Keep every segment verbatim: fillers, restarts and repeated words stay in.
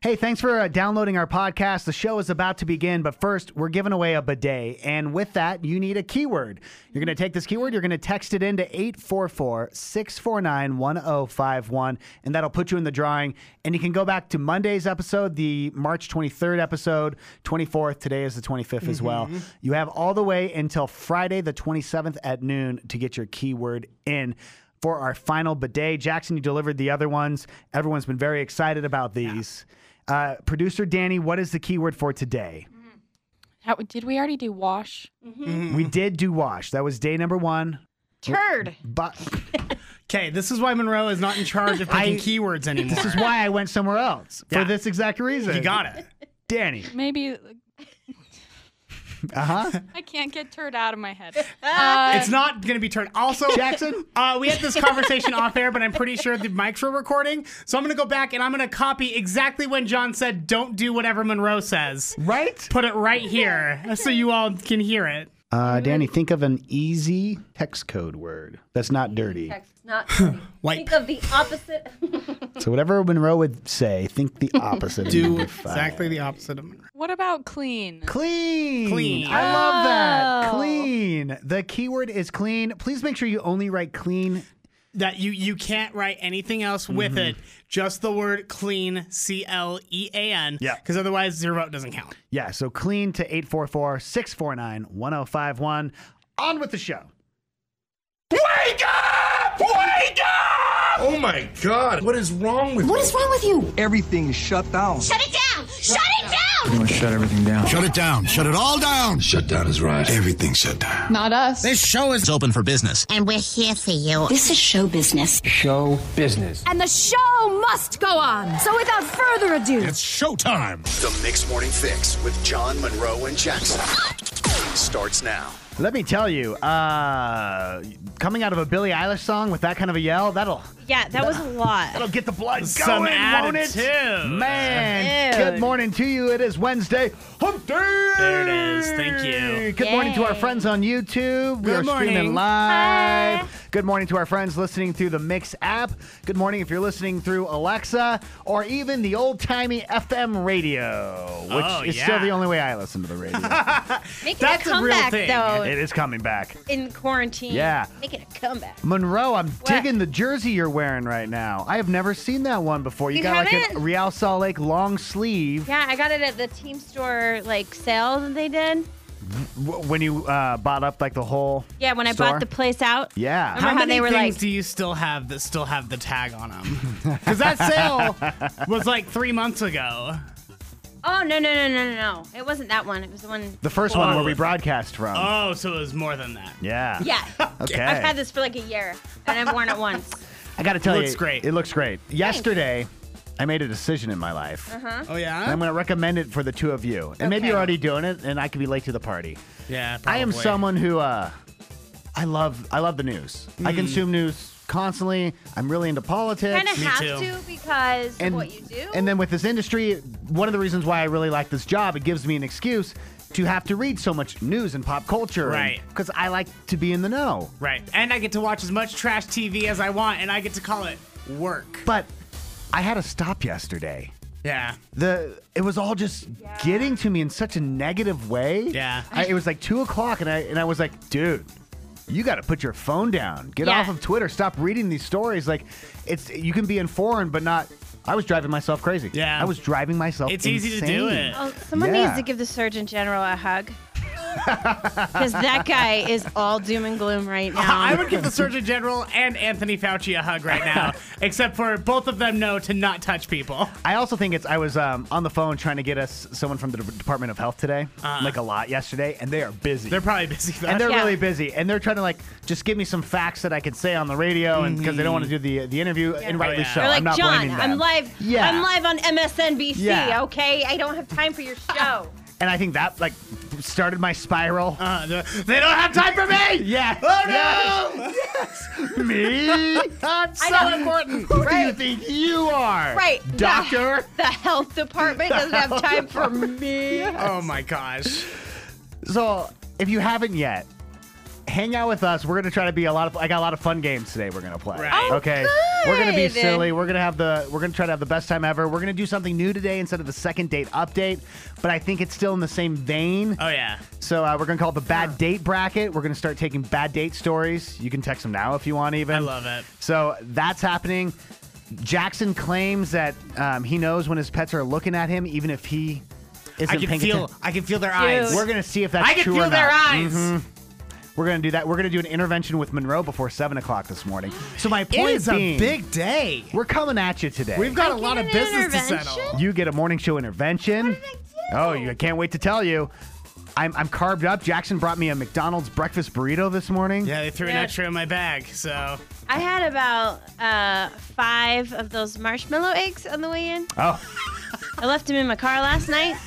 Hey, thanks for uh, downloading our podcast. The show is about to begin, but first, we're giving away a bidet. And with that, you need a keyword. You're going to take this keyword, you're going to text it into eight four four, six four nine, one oh five one, and that'll put you in the drawing. And you can go back to Monday's episode, the March twenty-third episode, twenty-fourth. Today is the twenty-fifth mm-hmm. as well. You have all the way until Friday, the twenty-seventh at noon to get your keyword in for our final bidet. Jackson, you delivered the other ones. Everyone's been very excited about these. Yeah. Uh, Producer Danny, what is the keyword for today? How, did we already do wash? Mm-hmm. We did do wash. That was day number one. Turd. But okay, this is why Monroe is not in charge of picking I, keywords anymore. This is why I went somewhere else for yeah. this exact reason. You got it. Danny. Maybe... Uh-huh. I can't get turd out of my head. Uh, it's not going to be turd. Also, Jackson, uh, we had this conversation off air, but I'm pretty sure the mics were recording. So I'm going to go back and I'm going to copy exactly when John said, don't do whatever Monroe says. Right? Put it right here so you all can hear it. Uh, Danny, think of an easy text code word that's not dirty. Text, not dirty. Think of the opposite. So whatever Monroe would say, think the opposite. Do exactly the opposite of Monroe. What about clean? Clean. Clean. I love that. Clean. The keyword is clean. Please make sure you only write clean. That you you can't write anything else with mm-hmm. it. Just the word clean, C L E A N. Yeah. Because otherwise your vote doesn't count. Yeah, so clean to eight four four, six four nine, one oh five one. On with the show. Wake up! Wake up! Oh my God. What is wrong with you? What is wrong with you? Everything is shut down. Shut it down! Shut it down! We're gonna shut everything down. Shut it down. Shut it all down. Shut down is right. Everything shut down. Not us. This show is open for business. And we're here for you. This is show business. Show business. And the show must go on. So without further ado, it's showtime. The Mixed Morning Fix with John, Monroe, and Jackson starts now. Let me tell you, uh, coming out of a Billie Eilish song with that kind of a yell, that'll... Yeah, that was a lot. That'll get the blood Some going, won't it? attitude. Man, Dude. Good morning to you. It is Wednesday. Hump Day! There it is. Thank you. Good Yay. morning to our friends on YouTube. We Good are morning. streaming live. Hi. Good morning to our friends listening through the Mix app. Good morning if you're listening through Alexa or even the old-timey F M radio, which Oh, is yeah. still the only way I listen to the radio. Making That's a a real comeback, thing. though, It is coming back. in quarantine. Yeah. Making a comeback. Monroe, I'm digging the jersey you're wearing right now. I have never seen that one before. You, You got like haven't? a Real Salt Lake long sleeve. Yeah, I got it at the team store, like, sale that they did. W- When you uh, bought up like the whole Yeah, when I store? bought the place out. Yeah. Remember How how many they were things like- do you still have that still have the tag on them? Because that sale was like three months ago. Oh, no, no, no, no, no, no. It wasn't that one. It was the one. The first Oh. one where we broadcast from. Oh, so it was more than that. Yeah. Yeah. Okay. I've had this for like a year, and I've worn it once. I got to tell you. Looks great. It looks great. Yesterday, I made a decision in my life. Uh-huh. Oh, yeah? And I'm going to recommend it for the two of you. And maybe Okay. you're already doing it, and I could be late to the party. Yeah, I am probably. someone who uh, I love. I love the news. I Mm. consume news constantly. I'm really into politics. Kind of Me have too. to because and, of what you do. and then with this industry, one of the reasons why I really like this job, it gives me an excuse to have to read so much news and pop culture. Right. Because I like to be in the know. Right. And I get to watch as much trash T V as I want, and I get to call it work. But I had to stop yesterday. Yeah. The it was all just Yeah. getting to me in such a negative way. Yeah. I, it was like two o'clock, and I and I was like, dude, you got to put your phone down. Get Yeah. off of Twitter. Stop reading these stories. Like, it's you can be informed, but not. I was driving myself crazy. Yeah. I was driving myself. It's easy to do insane. it. Oh, someone Yeah. needs to give the Surgeon General a hug. Because that guy is all doom and gloom right now. I would give the Surgeon General and Anthony Fauci a hug right now, except for both of them know to not touch people. I also think it's. I was um, on the phone trying to get us someone from the De- Department of Health today, Uh. like a lot yesterday, and they are busy. They're probably busy. Though. and they're Yeah. really busy, and they're trying to like just give me some facts that I could say on the radio, and because they don't want to do the the interview, and rightly Oh, yeah. so. They're like, I'm not John, blaming them. I'm live. Yeah. I'm live on M S N B C. Yeah. Okay, I don't have time for your show. And I think that like started my spiral. Uh, they don't have time for me. Yeah. Oh no! Yes. Me? I'm so know. important. Who do you Right. think you are? Right, Doctor? The, the health department doesn't have time for me. Oh my gosh. So, if you haven't yet, hang out with us. We're gonna try to be a lot of. I got a lot of fun games today. We're gonna play. Right. Oh, Okay. We're gonna be good. silly. We're gonna have the. We're gonna try to have the best time ever. We're gonna do something new today instead of the second date update. But I think it's still in the same vein. Oh, yeah. So uh, we're gonna call it the bad date bracket. We're gonna start taking bad date stories. You can text them now if you want. Even. I love it. So that's happening. Jackson claims that um, he knows when his pets are looking at him, even if he isn't I can paying feel. attention. I can feel their Dude. eyes. We're gonna see if that's I can true feel or their not. eyes. Mhm. We're gonna do that. We're gonna do an intervention with Monroe before seven o'clock this morning. So my It point is a being, big day. we're coming at you today. We've got I a lot get of an business to intervention? settle. you get a morning show intervention. What did I do? Oh, you I can't wait to tell you. I'm I'm carved up. Jackson brought me a McDonald's breakfast burrito this morning. Yeah, they threw an Yeah. extra in my bag, so I had about uh, five of those marshmallow eggs on the way in. Oh, I left them in my car last night.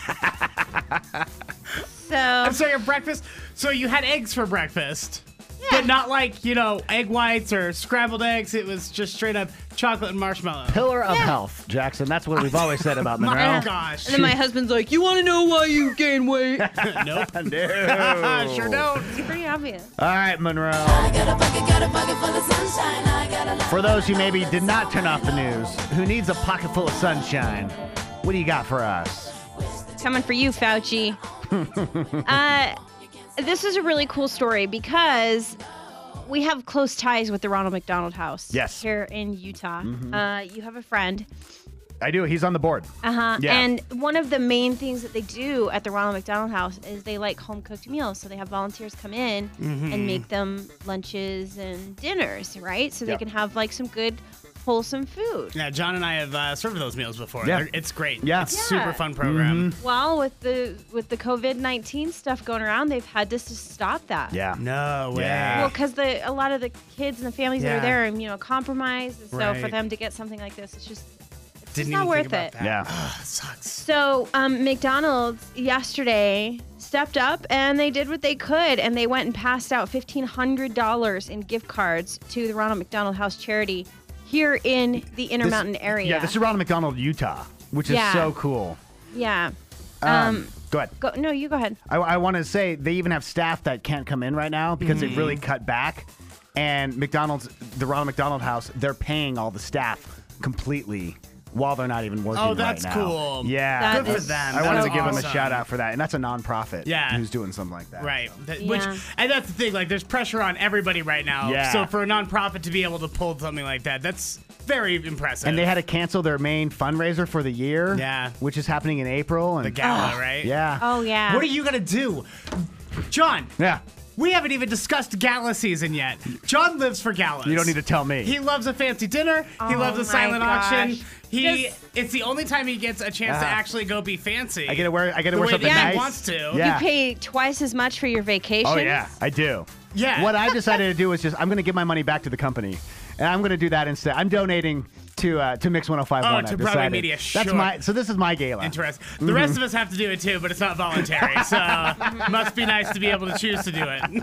So I'm sorry, your breakfast. So you had eggs for breakfast, but not like you know egg whites or scrambled eggs. It was just straight up chocolate and marshmallow. pillar of health, Jackson. That's what we've always said about My Monroe. gosh. and then my husband's like, "You want to know why you gain weight?" Nope. No. Sure don't. It's pretty obvious. All right, Monroe. For those who maybe did not turn off the news, who needs a pocket full of sunshine, what do you got for us? Coming for you, Fauci. uh, this is a really cool story because we have close ties with the Ronald McDonald House. Yes. Here in Utah. Uh, you have a friend. I do. He's on the board. Uh-huh. Yeah. And one of the main things that they do at the Ronald McDonald House is they like home-cooked meals. So they have volunteers come in and make them lunches and dinners, right? So they Yep. can have like some good, wholesome food. Yeah, John and I have uh, served those meals before. Yeah. They're- It's great. Yeah. It's a Yeah. super fun program. Well, with the with the COVID nineteen stuff going around, they've had to s- stop that. Yeah. No way. Yeah. Well, because the a lot of the kids and the families that Yeah. are there are, you know, compromised. And so for Right. them to get something like this, it's just, it's Didn't just not even worth think about it. that. Yeah. Ugh, sucks. So um, McDonald's yesterday stepped up and they did what they could, and they went and passed out fifteen hundred dollars in gift cards to the Ronald McDonald House charity here in the Intermountain This- area. Yeah, this is Ronald McDonald, Utah, which is Yeah. so cool. Yeah. Um, Um, go ahead. Go, no, you go ahead. I, I want to say they even have staff that can't come in right now because they've really cut back. And McDonald's, the Ronald McDonald House, they're paying all the staff completely while they're not even working Oh, that's right now. cool. Yeah. That Good for is them. I wanted That's to give them a awesome. shout out for that. And that's a nonprofit Yeah. who's doing something like that. Right. That- Yeah. Which and that's the thing. Like, there's pressure on everybody right now. Yeah. So for a nonprofit to be able to pull something like that, that's very impressive. And they had to cancel their main fundraiser for the year. Yeah. Which is happening in April. And the gala, right? Yeah. Oh, yeah. What are you gonna do, John? Yeah. We haven't even discussed gala season yet. John lives for galas. You don't need to tell me. He loves a fancy dinner. He Oh loves a my silent gosh. auction. He Just- it's the only time he gets a chance to Ah. actually go be fancy. I get to wear. I get to The wear way something that nice. he wants to. Yeah. You pay twice as much for your vacation. Oh yeah, I do. Yeah. What I decided to do was just I'm going to give my money back to the company, and I'm going to do that instead. I'm donating to uh, to Mix one oh five point one. Oh, I've to Broadway decided. Media, That's sure. my. So this is my gala. Interesting. The rest of us have to do it too, but it's not voluntary. So must be nice to be able to choose to do it.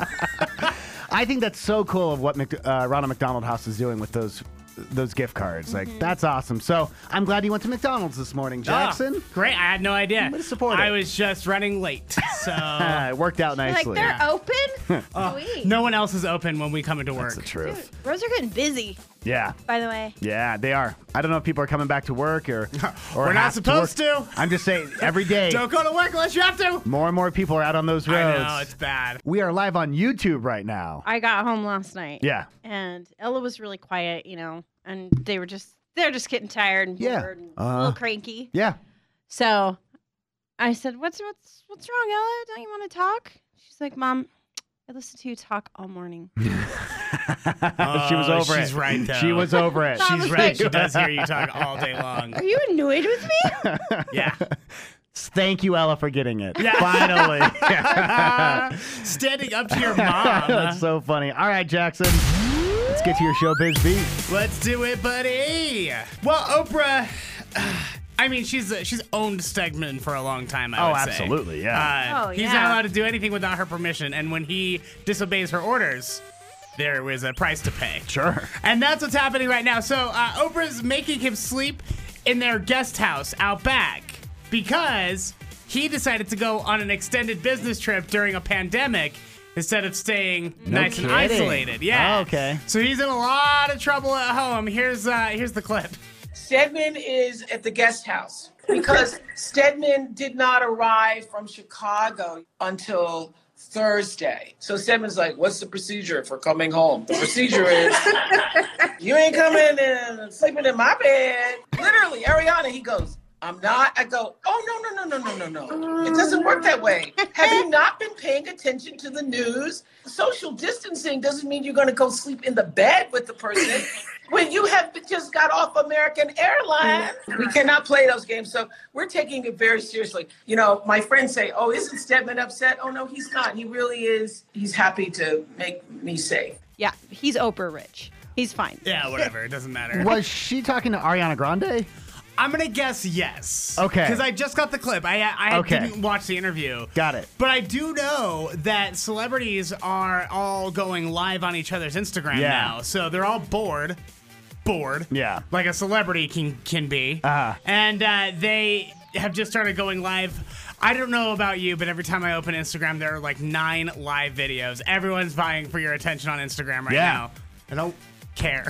I think that's so cool of what Mc, uh, Ronald McDonald House is doing with those those gift cards. Like that's awesome. So I'm glad you went to McDonald's this morning, Jackson. Oh, great. I had no idea. Way to support I it. was just running late. So Uh, it worked out Like nicely. they're open. Sweet. no one else is open when we come into work. That's the truth. Rose are getting busy, Yeah. by the way. Yeah, they are. I don't know if people are coming back to work or, or We're not have supposed work. to. I'm just saying, every day, Don't go to work unless you have to. more and more people are out on those roads. I know, it's bad. We are live on YouTube right now. I got home last night. Yeah. And Ella was really quiet, you know, and they were just they're just getting tired and Yeah. bored and a Uh, little cranky. Yeah. So I said, "What's what's what's wrong, Ella? Don't you want to talk?" She's like, "Mom, I listened to you talk all morning." she was Oh, over it. she's right, though. She was over it. Mom She's was right. like- She does hear you talk all day long. Are you annoyed with me? Yeah. Thank you, Ella, for getting it. Yeah. Finally. Standing up to your mom. That's so funny. All right, Jackson. Let's get to your showbiz beat. Let's do it, buddy. Well, Oprah. I mean, she's uh, she's owned Stegman for a long time. I Oh, would say. absolutely, yeah. Uh, Oh, he's yeah. not allowed to do anything without her permission, and when he disobeys her orders, there was a price to pay. Sure. And that's what's happening right now. So uh, Oprah's making him sleep in their guest house out back because he decided to go on an extended business trip during a pandemic instead of staying No nice kidding. and isolated. Yeah. Oh, okay. So he's in a lot of trouble at home. Here's uh, here's the clip. Stedman is at the guest house because Stedman did not arrive from Chicago until Thursday. So Stedman's like, what's the procedure for coming home? The procedure is, you ain't coming and sleeping in my bed. Literally, Ariana, he goes, I'm not. I go, oh, no, no, no, no, no, no, no. It doesn't work that way. Have you not been paying attention to the news? Social distancing doesn't mean you're going to go sleep in the bed with the person. When you have just got off American Airlines, we cannot play those games. So we're taking it very seriously. You know, my friends say, oh, isn't Stedman upset? Oh, no, he's not. He really is. He's happy to make me safe. Yeah, he's Oprah rich. He's fine. Yeah, whatever. It doesn't matter. Was she talking to Ariana Grande? I'm going to guess yes. Okay. Because I just got the clip. I, I Okay. didn't watch the interview. Got it. But I do know that celebrities are all going live on each other's Instagram Yeah. now. So they're all bored. Bored. Yeah. Like a celebrity can, can be. Uh-huh. And uh, they have just started going live. I don't know about you, but every time I open Instagram, there are like nine live videos. Everyone's vying for your attention on Instagram right Yeah. now. I don't care.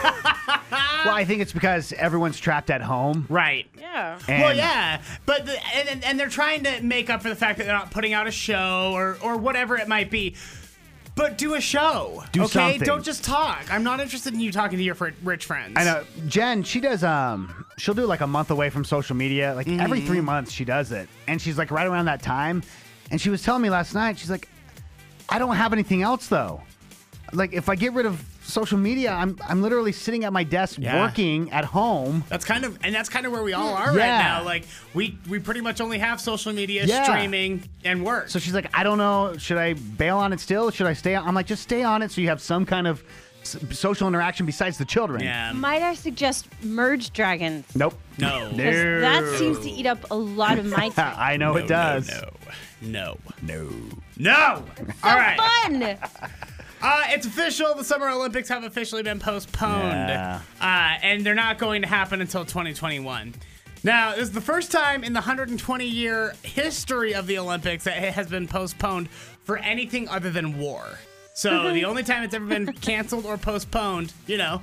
Well, I think it's because everyone's trapped at home. Right. Yeah. And Well, yeah, but the, and, and and they're trying to make up for the fact that they're not putting out a show or or whatever it might be. But do a show, Do okay? something. Don't just talk. I'm not interested in you talking to your fr- rich friends. I know Jen. She does. Um, she'll do like a month away from social media. Like every three months, she does it, and she's like right around that time. And she was telling me last night. She's like, I don't have anything else though. Like if I get rid of social media, I'm I'm literally sitting at my desk Yeah. working at home. That's kind of and that's kind of where we all are Yeah. right now. Like we we pretty much only have social media, Yeah. streaming, and work. So she's like, I don't know. Should I bail on it still? Should I stay on? I'm like, just stay on it so you have some kind of s- social interaction besides the children. yeah. Might I suggest Merge Dragons? Nope. No. 'Cause No. that seems to eat up a lot of my time. I know it does. No. No. No. No. All right. Fun! Uh, it's official. The Summer Olympics have officially been postponed. Yeah. Uh, and they're not going to happen until twenty twenty-one. Now, this is the first time in the one hundred twenty year history of the Olympics that it has been postponed for anything other than war. So the only time it's ever been canceled or postponed, you know,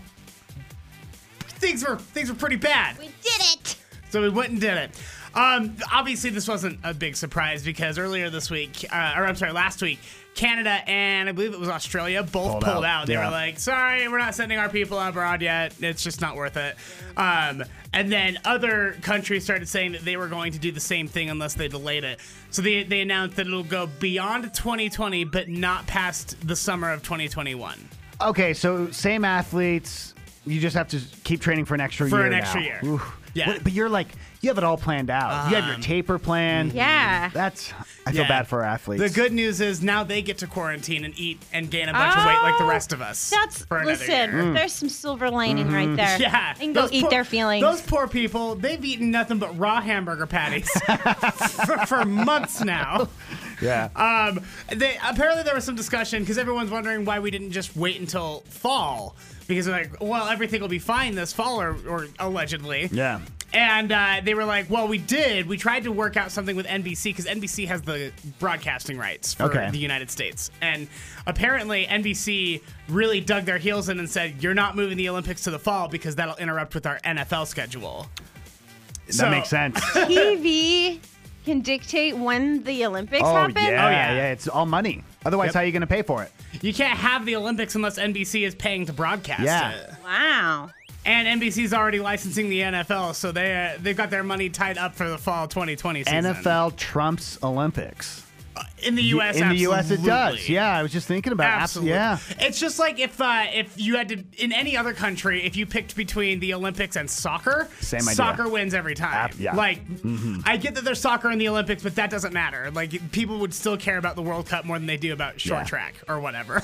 things were things were pretty bad. We did it! So we went and did it. Um, obviously, this wasn't a big surprise because earlier this week, uh, or I'm sorry, last week, Canada and I believe it was Australia both Pulled pulled, out, out. They yeah. were like, sorry, we're not sending our people abroad yet. It's just not worth it. Um, and then other countries started saying that they were going to do the same thing unless they delayed it. So they, they announced that it'll go beyond twenty twenty, but not past the summer of twenty twenty-one. Okay, so same athletes. You just have to keep training for an extra For year. an extra now. year. Oof. Yeah. What- but you're like, you have it all planned out. you have your Um, taper plan. Yeah. That's. I feel Yeah. bad for our athletes. The good news is now they get to quarantine and eat and gain a bunch of weight like the rest of us. That's for another listen. year. There's some silver lining right there. Yeah, they can go those eat poor- their feelings. Those poor people, they've eaten nothing but raw hamburger patties for, for months now. Yeah. Um, they apparently there was some discussion because everyone's wondering why we didn't just wait until fall because they're like, well, everything will be fine this fall or, or allegedly. Yeah. And uh, they were like, well, we did. We tried to work out something with N B C because N B C has the broadcasting rights for Okay. the United States. And apparently N B C really dug their heels in and said, you're not moving the Olympics to the fall because that'll interrupt with our N F L schedule. That So- makes sense. T V can dictate when the Olympics oh, happen. yeah, Oh, yeah. yeah. It's all money. Otherwise, Yep. how are you going to pay for it? You can't have the Olympics unless N B C is paying to broadcast Yeah. it. Wow. And N B C's already licensing the N F L, so they, uh, they've got their money tied up for the fall twenty twenty season. N F L trumps Olympics. In the U S, In the U S, it does. absolutely. Yeah, I was just thinking about it. Absolutely. Yeah. It's just like if uh, if you had to in any other country, if you picked between the Olympics and soccer, Same idea. soccer wins every time. Ab- yeah. Like I get that there's soccer in the Olympics, but that doesn't matter. Like people would still care about the World Cup more than they do about short Yeah. track or whatever.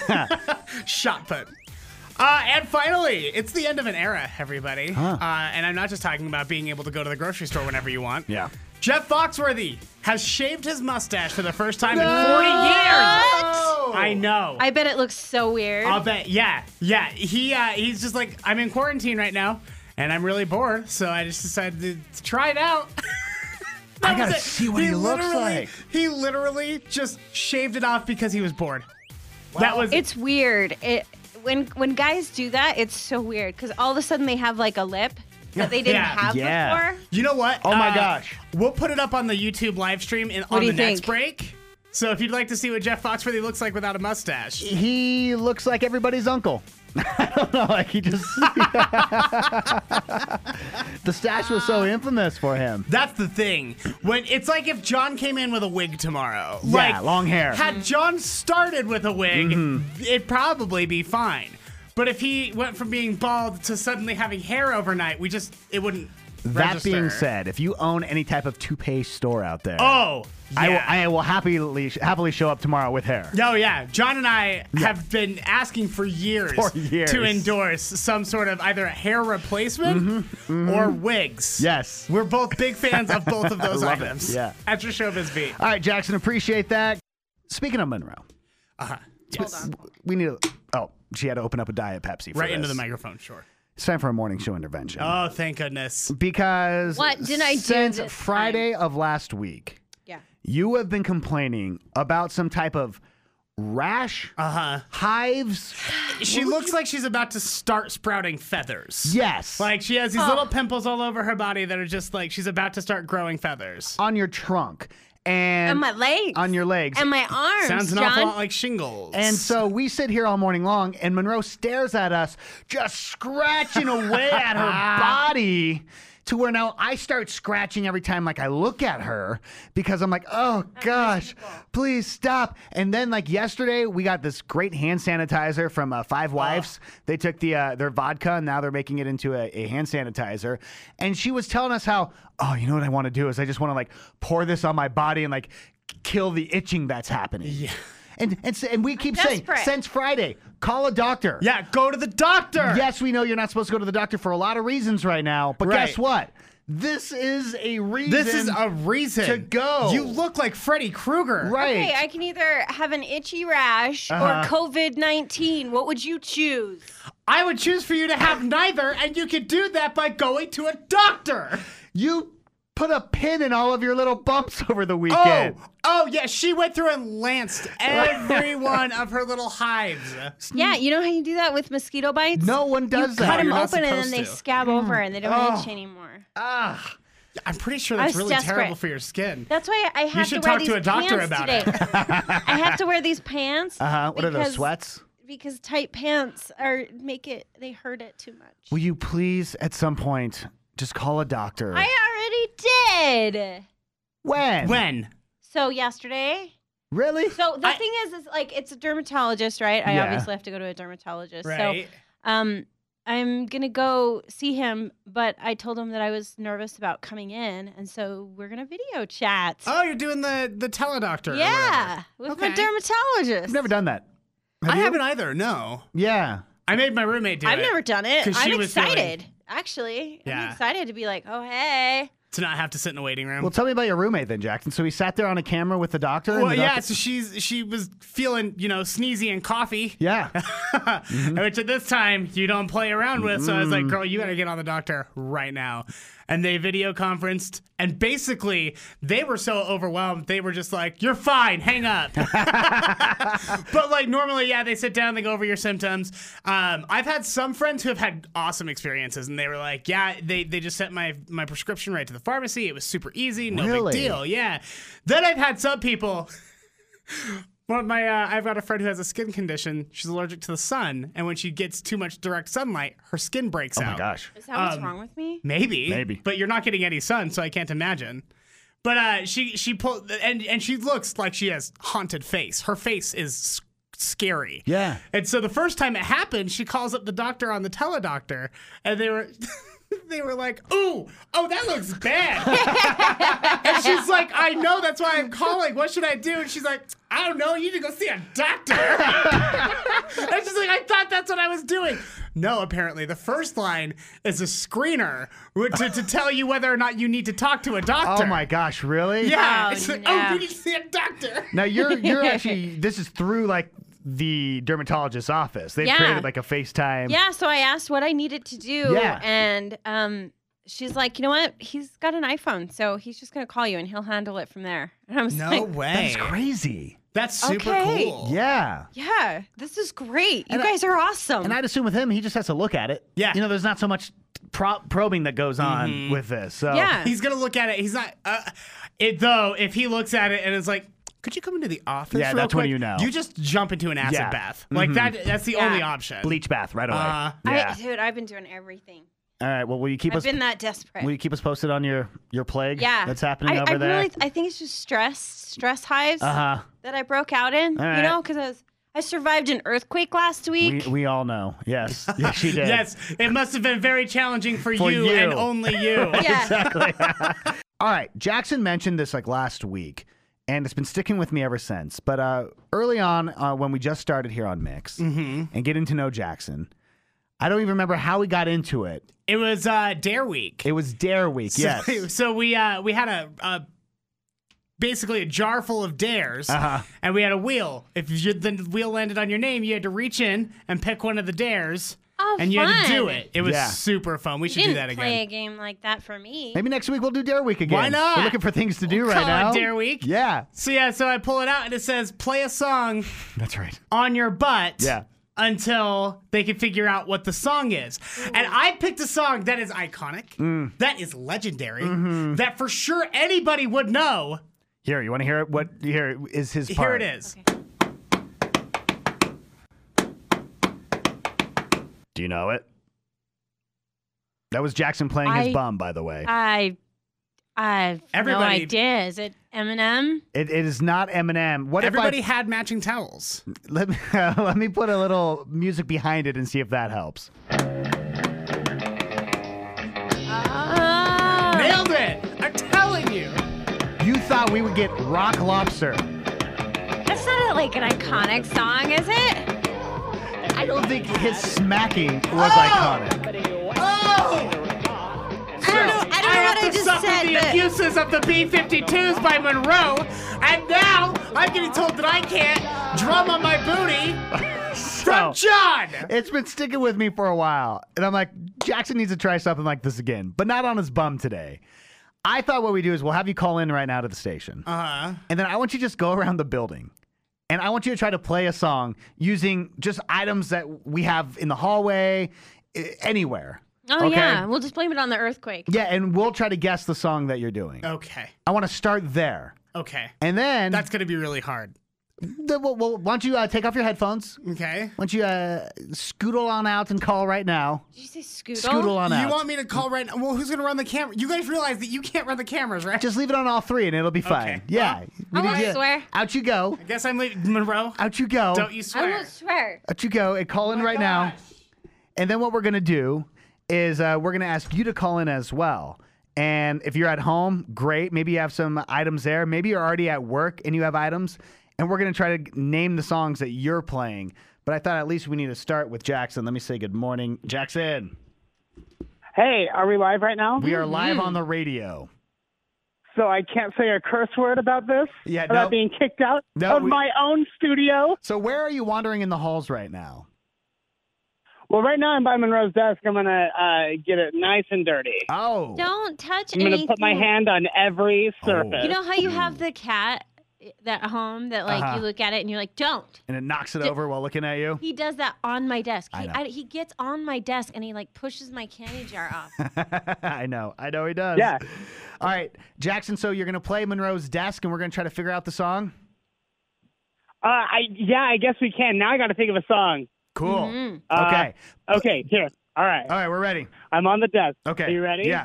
Shot put. Uh, and finally, it's the end of an era, everybody. Huh. Uh, and I'm not just talking about being able to go to the grocery store whenever you want. Yeah. Jeff Foxworthy has shaved his mustache for the first time in forty years. I know. I bet it looks so weird. I'll bet. Yeah, yeah. He uh, he's just like, I'm in quarantine right now, and I'm really bored, so I just decided to, to try it out. That I gotta was it. see what he looks literally- like. He literally just shaved it off because he was bored. that was It's weird. It when when guys do that, it's so weird because all of a sudden they have like a lip that they didn't Yeah. have Yeah. before. You know what? Oh my Uh, gosh. We'll put it up on the YouTube live stream in, on do the you next think? break. So if you'd like to see what Jeff Foxworthy looks like without a mustache. He looks like everybody's uncle. I don't know, like he just. The stash was so infamous for him. That's the thing. When it's like if John came in with a wig tomorrow. Yeah, like, long hair. Had John started with a wig, Mm-hmm. it'd probably be fine. But if he went from being bald to suddenly having hair overnight, we just it wouldn't. That register. being said, if you own any type of toupee store out there, oh, yeah. I will, I will happily happily show up tomorrow with hair. Oh yeah, John and I have been asking for years, For years. to endorse some sort of either a hair replacement or wigs. Yes. We're both big fans of both of those Love it. items. Yeah. At your Showbiz Beat. All right, Jackson, appreciate that. Speaking of Monroe, Uh-huh. Yes. Hold on. we need to. Oh, she had to open up a Diet Pepsi. For Right into this. the microphone, sure. It's time for a morning show intervention. Oh, thank goodness. Because What did I do since this Friday of last week, Yeah. you have been complaining about some type of rash, Uh-huh. hives. She looks like she's about to start sprouting feathers. Yes. Like she has these little pimples all over her body that are just like she's about to start growing feathers. on your trunk and And my legs. on your legs. And my arms. Sounds an John. awful lot like shingles. And so we sit here all morning long, and Monroe stares at us, just scratching away at her body, to where now I start scratching every time, like I look at her, because I'm like, oh gosh, please stop. And then, like yesterday, we got this great hand sanitizer from uh, Five Wives. They took the uh, their vodka, and now they're making it into a, a hand sanitizer. And she was telling us how, oh, you know what I want to do is I just want to like pour this on my body and like kill the itching that's happening. Yeah. And and, s- and we keep saying desperate. since Friday, call a doctor. yeah, go to the doctor. Yes, we know you're not supposed to go to the doctor for a lot of reasons right now, but Right. guess what? This is a reason. This is a reason to go. You look like Freddy Krueger. right. Okay, I can either have an itchy rash Uh-huh. or COVID nineteen. What would you choose? I would choose for you to have neither, and you could do that by going to a doctor. You put a pin in all of your little bumps over the Oh, weekend. oh yeah, she went through and lanced every one of her little hives. Yeah, you know how you do that with mosquito bites? No one does you that. cut them You're not open and then supposed they to. scab over and they don't Oh. itch anymore. Ah, I'm pretty sure I that's was really desperate. terrible for your skin. That's why I have should to wear talk these to a doctor pants about today. it. I have to wear these pants. uh huh. What are those because- sweats? Because tight pants are make it they hurt it too much. Will you please, at some point, just call a doctor? I already did. when? When? So yesterday. Really? So the I- thing is, is like it's a dermatologist, right? I Yeah. obviously have to go to a dermatologist. Right. So um, I'm gonna go see him, but I told him that I was nervous about coming in, and so we're gonna video chat. Oh, you're doing the the teledoctor. or yeah, with Okay. my dermatologist. I've never done that. whatever. I you? haven't either. No, Yeah. I made my roommate do I've it. never done it. 'Cause she I'm was feeling- excited. Actually, Yeah. I'm excited to be like, oh hey. to not have to sit in a waiting room. Well, tell me about your roommate then, Jackson. So he sat there on a camera with the doctor. and Well, the yeah. doctor- So she's she was feeling you know sneezy and coughy, Yeah. which at this time you don't play around with. So I was like, girl, you gotta get on the doctor right now. And they video conferenced, and basically they were so overwhelmed they were just like, "You're fine, hang up." But like normally, yeah, they sit down, they go over your symptoms. Um, I've had some friends who have had awesome experiences, and they were like, "Yeah, they they just sent my my prescription right to the pharmacy. It was super easy, no Really? big deal." Yeah. Then I've had some people. Well, my uh, I've got a friend who has a skin condition. She's allergic to the sun, and when she gets too much direct sunlight, her skin breaks Oh out. my gosh. Is that what's Um, wrong with me? Maybe, Maybe. but you're not getting any sun, so I can't imagine. But uh, she she pulled and and she looks like she has haunted face. Her face is s- scary. Yeah. And so the first time it happened, she calls up the doctor on the teledoctor, and they were. They were like, ooh, oh, that looks bad. And she's like, I know, that's why I'm calling. What should I do? And she's like, I don't know. You need to go see a doctor. And she's like, I thought that's what I was doing. No, apparently. The first line is a screener to, to tell you whether or not you need to talk to a doctor. Oh my gosh, really? Yeah. Oh, It's like, no. oh, you need to see a doctor. Now you're you're actually this is through like the dermatologist's office. They've Yeah. created like a FaceTime. Yeah, so I asked what I needed to do. Yeah. And um, she's like, you know what? He's got an iPhone, so he's just going to call you and he'll handle it from there. And I was No like, way. That's crazy. That's super Okay. cool. Yeah. Yeah, this is great. You And I- guys are awesome. And I'd assume with him, he just has to look at it. Yeah. You know, there's not so much pro- probing that goes on with this. So Yeah. He's gonna look at it. He's not. Uh, it though. If he looks at it and is like, "Could you come into the office?" Yeah, real that's when quick?" you know. You just jump into an acid Yeah. bath. Like that. That's the Yeah. only option. bleach bath right away. Uh, yeah. I, dude, I've been doing everything. All right. Well, will you keep I've us? been that desperate. Will you keep us posted on your your plague? yeah, That's happening I, over I there. Really, I think it's just stress, stress hives Uh huh. that I broke out in. All You right. know, because I was I survived an earthquake last We week. we all know. Yes. Yes, she did. yes, it must have been very challenging for, For you, you. and only you. yeah. Exactly. All right. Jackson mentioned this like last week, and it's been sticking with me ever since. But uh, early on, uh, when we just started here on Mix Mm-hmm. and getting to know Jackson, I don't even remember how we got into it. It was uh, Dare Week. It was Dare Week. So, Yes. so we uh, we had a, a basically a jar full of dares, Uh-huh. and we had a wheel. If you, the wheel landed on your name, you had to reach in and pick one of the dares, Oh, and you had to do fun. it. It was Yeah. super fun. We You should do didn't that play a again. game like that for me. Maybe next week we'll do Dare Week again. Why not? We're looking for things to do We'll right call it now. Dare Week. Yeah. So yeah, so I pull it out and it says play a song That's right. on your butt. Yeah. Until they can figure out what the song is. And I picked a song that is iconic, Mm. that is legendary, Mm-hmm. that for sure anybody would know. Here, you want to hear it? What here is his Here part? it is. Do you know it? That was Jackson playing his I- bum, by the way. I, I have no Everybody- idea. Is it Eminem? It, it is not Eminem. What Everybody if had matching towels. I let me let me put a little music behind it and see if that helps. Oh. Nailed it! I'm telling you. You thought we would get Rock Lobster. That's not like an iconic song, is it? I don't think his smacking was iconic. Oh! I don't know. I don't know have what I to just suffer said. the but- abuses of the B fifty-twos by Monroe, and now I'm getting told that I can't drum on my booty from So, John. it's been sticking with me for a while. And I'm like, Jackson needs to try something like this again, but not on his bum today. I thought what we do is we'll have you call in right now to the station. Uh-huh. And then I want you to just go around the building. And I want you to try to play a song using just items that we have in the hallway, i- anywhere. Oh Okay? yeah, we'll just blame it on the earthquake. Yeah, and we'll try to guess the song that you're doing. Okay. I want to start there. Okay. And then, That's going to be really hard. then we'll, we'll, why don't you uh, take off your headphones? Okay. Why don't you uh, scoodle on out and call right now? Did you say scoodle? Scoodle on out. You want me to call right now? Well, who's going to run the camera? You guys realize that you can't run the cameras, right? Just leave it on all three and it'll be fine. Okay. Yeah. Well, We I need won't you- swear. Out you go. I guess I'm leaving. Monroe, Out you go. don't you I swear. won't swear. Out you go and call in Oh my right now. gosh. And then what we're going to do is uh, we're going to ask you to call in as well. And if you're at home, great. Maybe you have some items there. Maybe you're already at work and you have items. And we're going to try to name the songs that you're playing. But I thought at least we need to start with Jackson. Let me say good morning. Jackson, Hey, are we live right now? we are live on the radio. So I can't say a curse word about this? Yeah, About no. being kicked out No, of we- my own studio? So where are you wandering in the halls right now? Well, right now I'm by Monroe's desk. I'm going to uh, get it nice and dirty. Oh. Don't touch I'm going to anything. put my hand on every surface. You know how you have the cat that at home that like Uh-huh. you look at it and you're like, don't. And it knocks it D- over while looking at you? He does that on my desk. I He, know. I, he gets on my desk and he like pushes my candy jar off. I know. I know he does. Yeah. All right. Jackson, so you're going to play Monroe's desk and we're going to try to figure out the song? Uh, I Yeah, I guess we can. Now I got to think of a song. Cool. Mhm. Uh, Okay. Okay, here. All right. All right, we're ready. I'm on the desk. Okay. Are you ready? Yeah.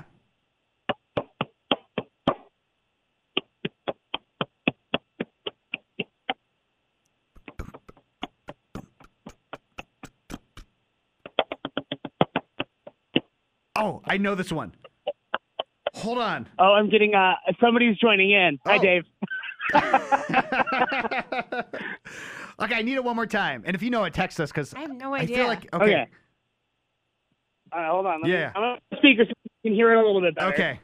Oh, I know this one. Hold on. Oh, I'm getting, uh, somebody's joining in. Hi, Oh. Dave. Okay, I need it one more time. And if you know it, text us because I have no I idea. feel like, okay. Okay. All right, hold on. Let me- Yeah. I'm on speaker so you can hear it a little bit better. Okay.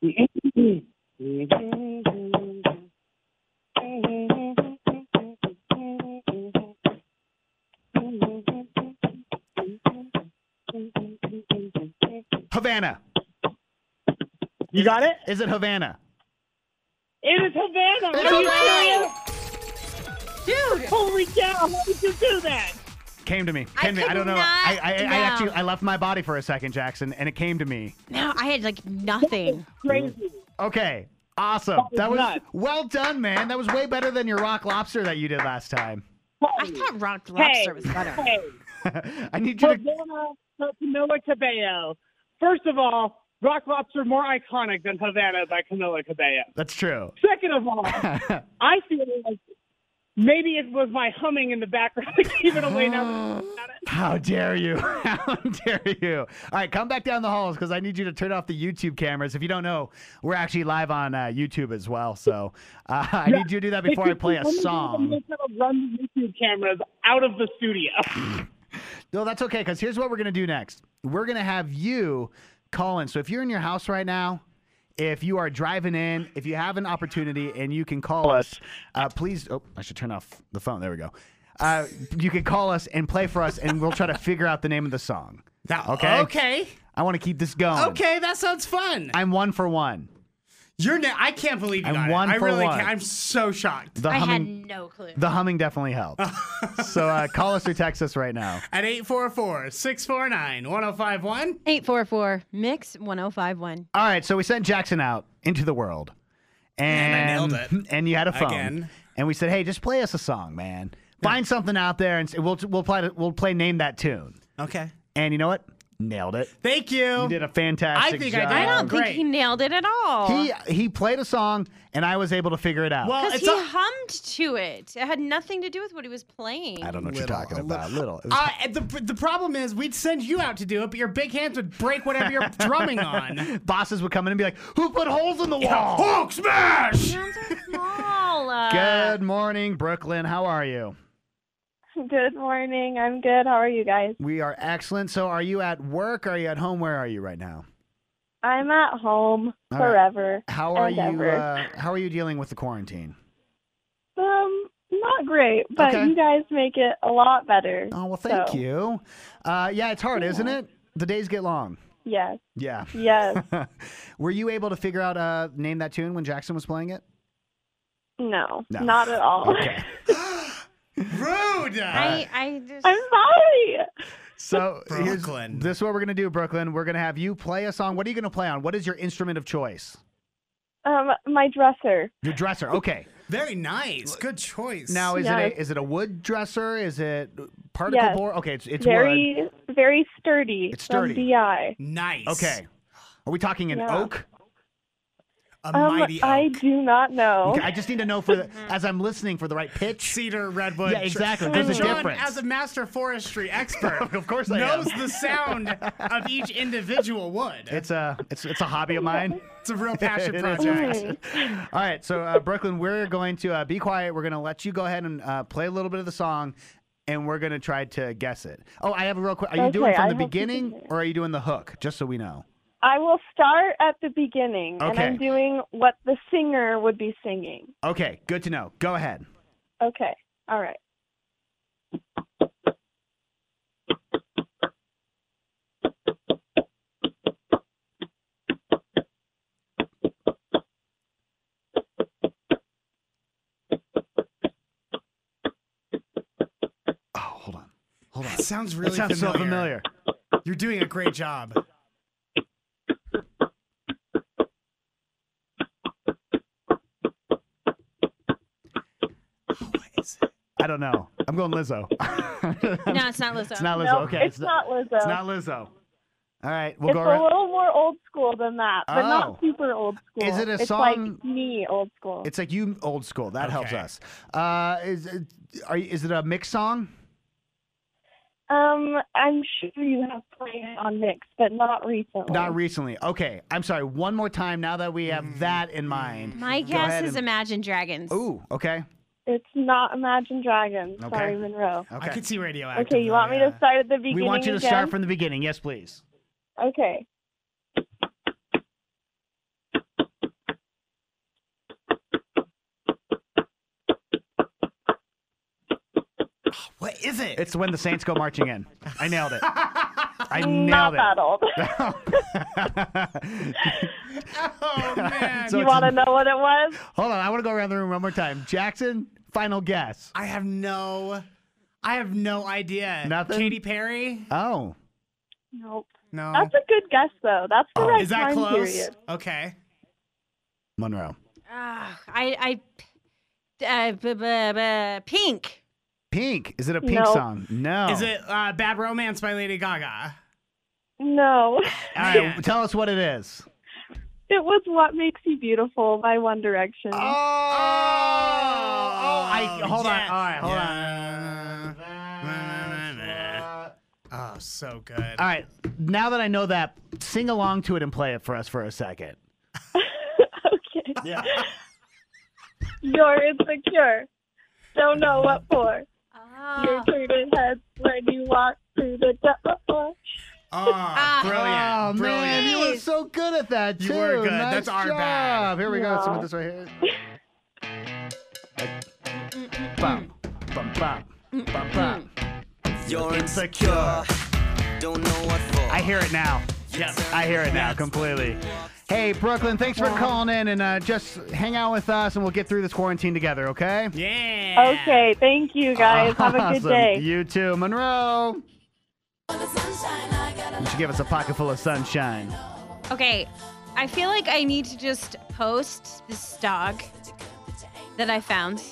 Havana. You got it? Is it Havana? It is Havana. It's Are you Havana! serious? Dude. Holy cow! How did you do that? Came to me. I Came to me. I could don't know. not- I, I, I no. actually I left my body for a second, Jackson, and it came to me. No, I had like nothing. Crazy. Okay. Awesome. That was That was nuts. well done, man. That was way better than your rock lobster that you did last time. I thought rock lobster was better. Hey, I need you to. Havana to Camila Cabello. First of all, Rock Lobster more iconic than Havana by Camila Cabello. That's true. Second of all, I feel like maybe it was my humming in the background that gave it away. Now that I think about it. How dare you? How dare you? All right, come back down the halls because I need you to turn off the YouTube cameras. If you don't know, we're actually live on uh, YouTube as well. So uh, I Yeah. need you to do that before I play a Let me song. just run the YouTube cameras out of the studio. No, that's okay because here's what we're going to do next. We're going to have you call in. So if you're in your house right now, if you are driving in, if you have an opportunity and you can call us, uh, please. Oh, I should turn off the phone. There we go. Uh, you can call us and play for us, and we'll try to figure out the name of the song. That, Okay? Okay. I want to keep this going. Okay, that sounds fun. I'm one for one. You're ne- I can't believe you I'm got one it. I for really one. can't. I'm so shocked. The I humming, had no clue. the humming definitely helped. So uh, call us or text us right now. At eight four four, six four nine, one oh five one. eight four four mix one oh five one. All right, so we sent Jackson out into the world, and, And I nailed it. And you had a phone, Again. and we said, "Hey, just play us a song, man. Find something out there, and s- we'll we'll play we'll play name that tune." Okay. And you know what? Nailed it. Thank you. You did a fantastic I think I job. did. I don't Great. think he nailed it at all. He he played a song, and I was able to figure it out. Well, Because it's he a- hummed to it. It had nothing to do with what he was playing. I don't know what Little, you're talking a about. Little. It was- Uh, and the the problem is we'd send you out to do it, but your big hands would break whatever you're drumming on. Bosses would come in and be like, "Who put holes in the wall?" Hulk smash! Hands are small. Uh, Good morning, Brooklyn. How are you? Good morning. I'm good. How are you guys? We are excellent. So, are you at work? Or are you at home? Where are you right now? I'm at home All right. forever. How are and you? ever. Uh, how are you dealing with the quarantine? Um, not great, but Okay. you guys make it a lot better. Oh well, thank so, you. Uh, yeah, it's hard, isn't it? The days get long. Yes. Yeah. Yes. Were you able to figure out uh, name that tune when Jackson was playing it? No, No. not at all. Okay. Rude! I, I just. I'm sorry. So here's, Brooklyn. this is what we're gonna do, Brooklyn. We're gonna have you play a song. What are you gonna play on? What is your instrument of choice? Um, my dresser. Your dresser. Okay. Very nice. Good choice. Now, is Yes. it a, is it a wood dresser? Is it particle Yes. board? Okay, it's it's wood. very, very sturdy. It's sturdy. From D I. Nice. Okay. Are we talking an Yeah. oak? A Um, mighty oak. I do not know. Okay, I just need to know for the, as I'm listening for the right pitch. Cedar, redwood. Yeah, exactly. And There's a John, difference. as a master forestry expert, Of course I knows am. the sound of each individual wood. It's a it's it's a hobby of mine. It's a real passion It is. project. All right, so uh, Brooklyn, we're going to uh, be quiet. We're going to let you go ahead and uh, play a little bit of the song, and we're going to try to guess it. Oh, I have a real quick. Are you Okay, doing from I the hope you beginning, can hear. or are you doing the hook? Just so we know. I will start at the beginning, and Okay. I'm doing what the singer would be singing. Okay, good to know. Go ahead. Okay. All right. Oh, hold on. Hold on. That sounds really That sounds so familiar. You're doing a great job. What is it? I don't know. I'm going Lizzo. No, it's not Lizzo. It's not Lizzo. No, okay. it's not Lizzo. It's not Lizzo. All right, we'll It's go a around. little more old school than that, but Oh. not super old school. Is it a it's song- like me old school. It's like you old school. That helps Okay. us. Uh, is it, are you, is it a mix song? um, I'm sure you have played it on Mix, but not recently. Not recently. Okay. I'm sorry. One more time. Now that we have that in mind. My Go guess ahead is and- Imagine Dragons. Ooh. Okay. It's not Imagine Dragons. Okay. Sorry, Monroe. Okay. I could see radioactive. Okay, you want me though, to start at the beginning we want you to again? start from the beginning. Yes, please. Okay. yeah. What is it? It's when the Saints go marching in. I nailed it. I Not nailed that old. it. Oh man. So you it's- want to know what it was? Hold on. I want to go around the room one more time. Jackson, Final guess. I have no, I have no idea. Nothing? Katy Perry? Oh. Nope. No. That's a good guess, though. That's the Oh. right Is that time close? period. Okay. Monroe. Ah, I, I, uh, b- b- b- Pink. Pink. Is it a Pink No. song? No. Is it uh, Bad Romance by Lady Gaga? No. All right, Yeah. tell us what it is. It was What Makes You Beautiful by One Direction. Oh, oh, I hold on. yeah. All right, hold Yeah. Oh, so good. on. All right, now that I know that, sing along to it and play it for us for a second. Okay. Yeah. You're insecure. Don't know what for. Ah. You're turning heads when you walk through the door. Oh, brilliant. Oh brilliant. man, you were so good at that too. You were good. Nice That's our job. bad. Here we go. Yeah. Some of this right here. Bum, bum, bum, bum, bum. You're insecure. Don't know what for. I hear it now. Yes. I hear it now completely. Hey, Brooklyn, thanks for calling in and uh, just hang out with us and we'll get through this quarantine together, okay? Yeah. Okay, thank you guys. Have a good Awesome. day. You too. Monroe. You should give us a pocket full of sunshine. Okay, I feel like I need to just post this dog that I found.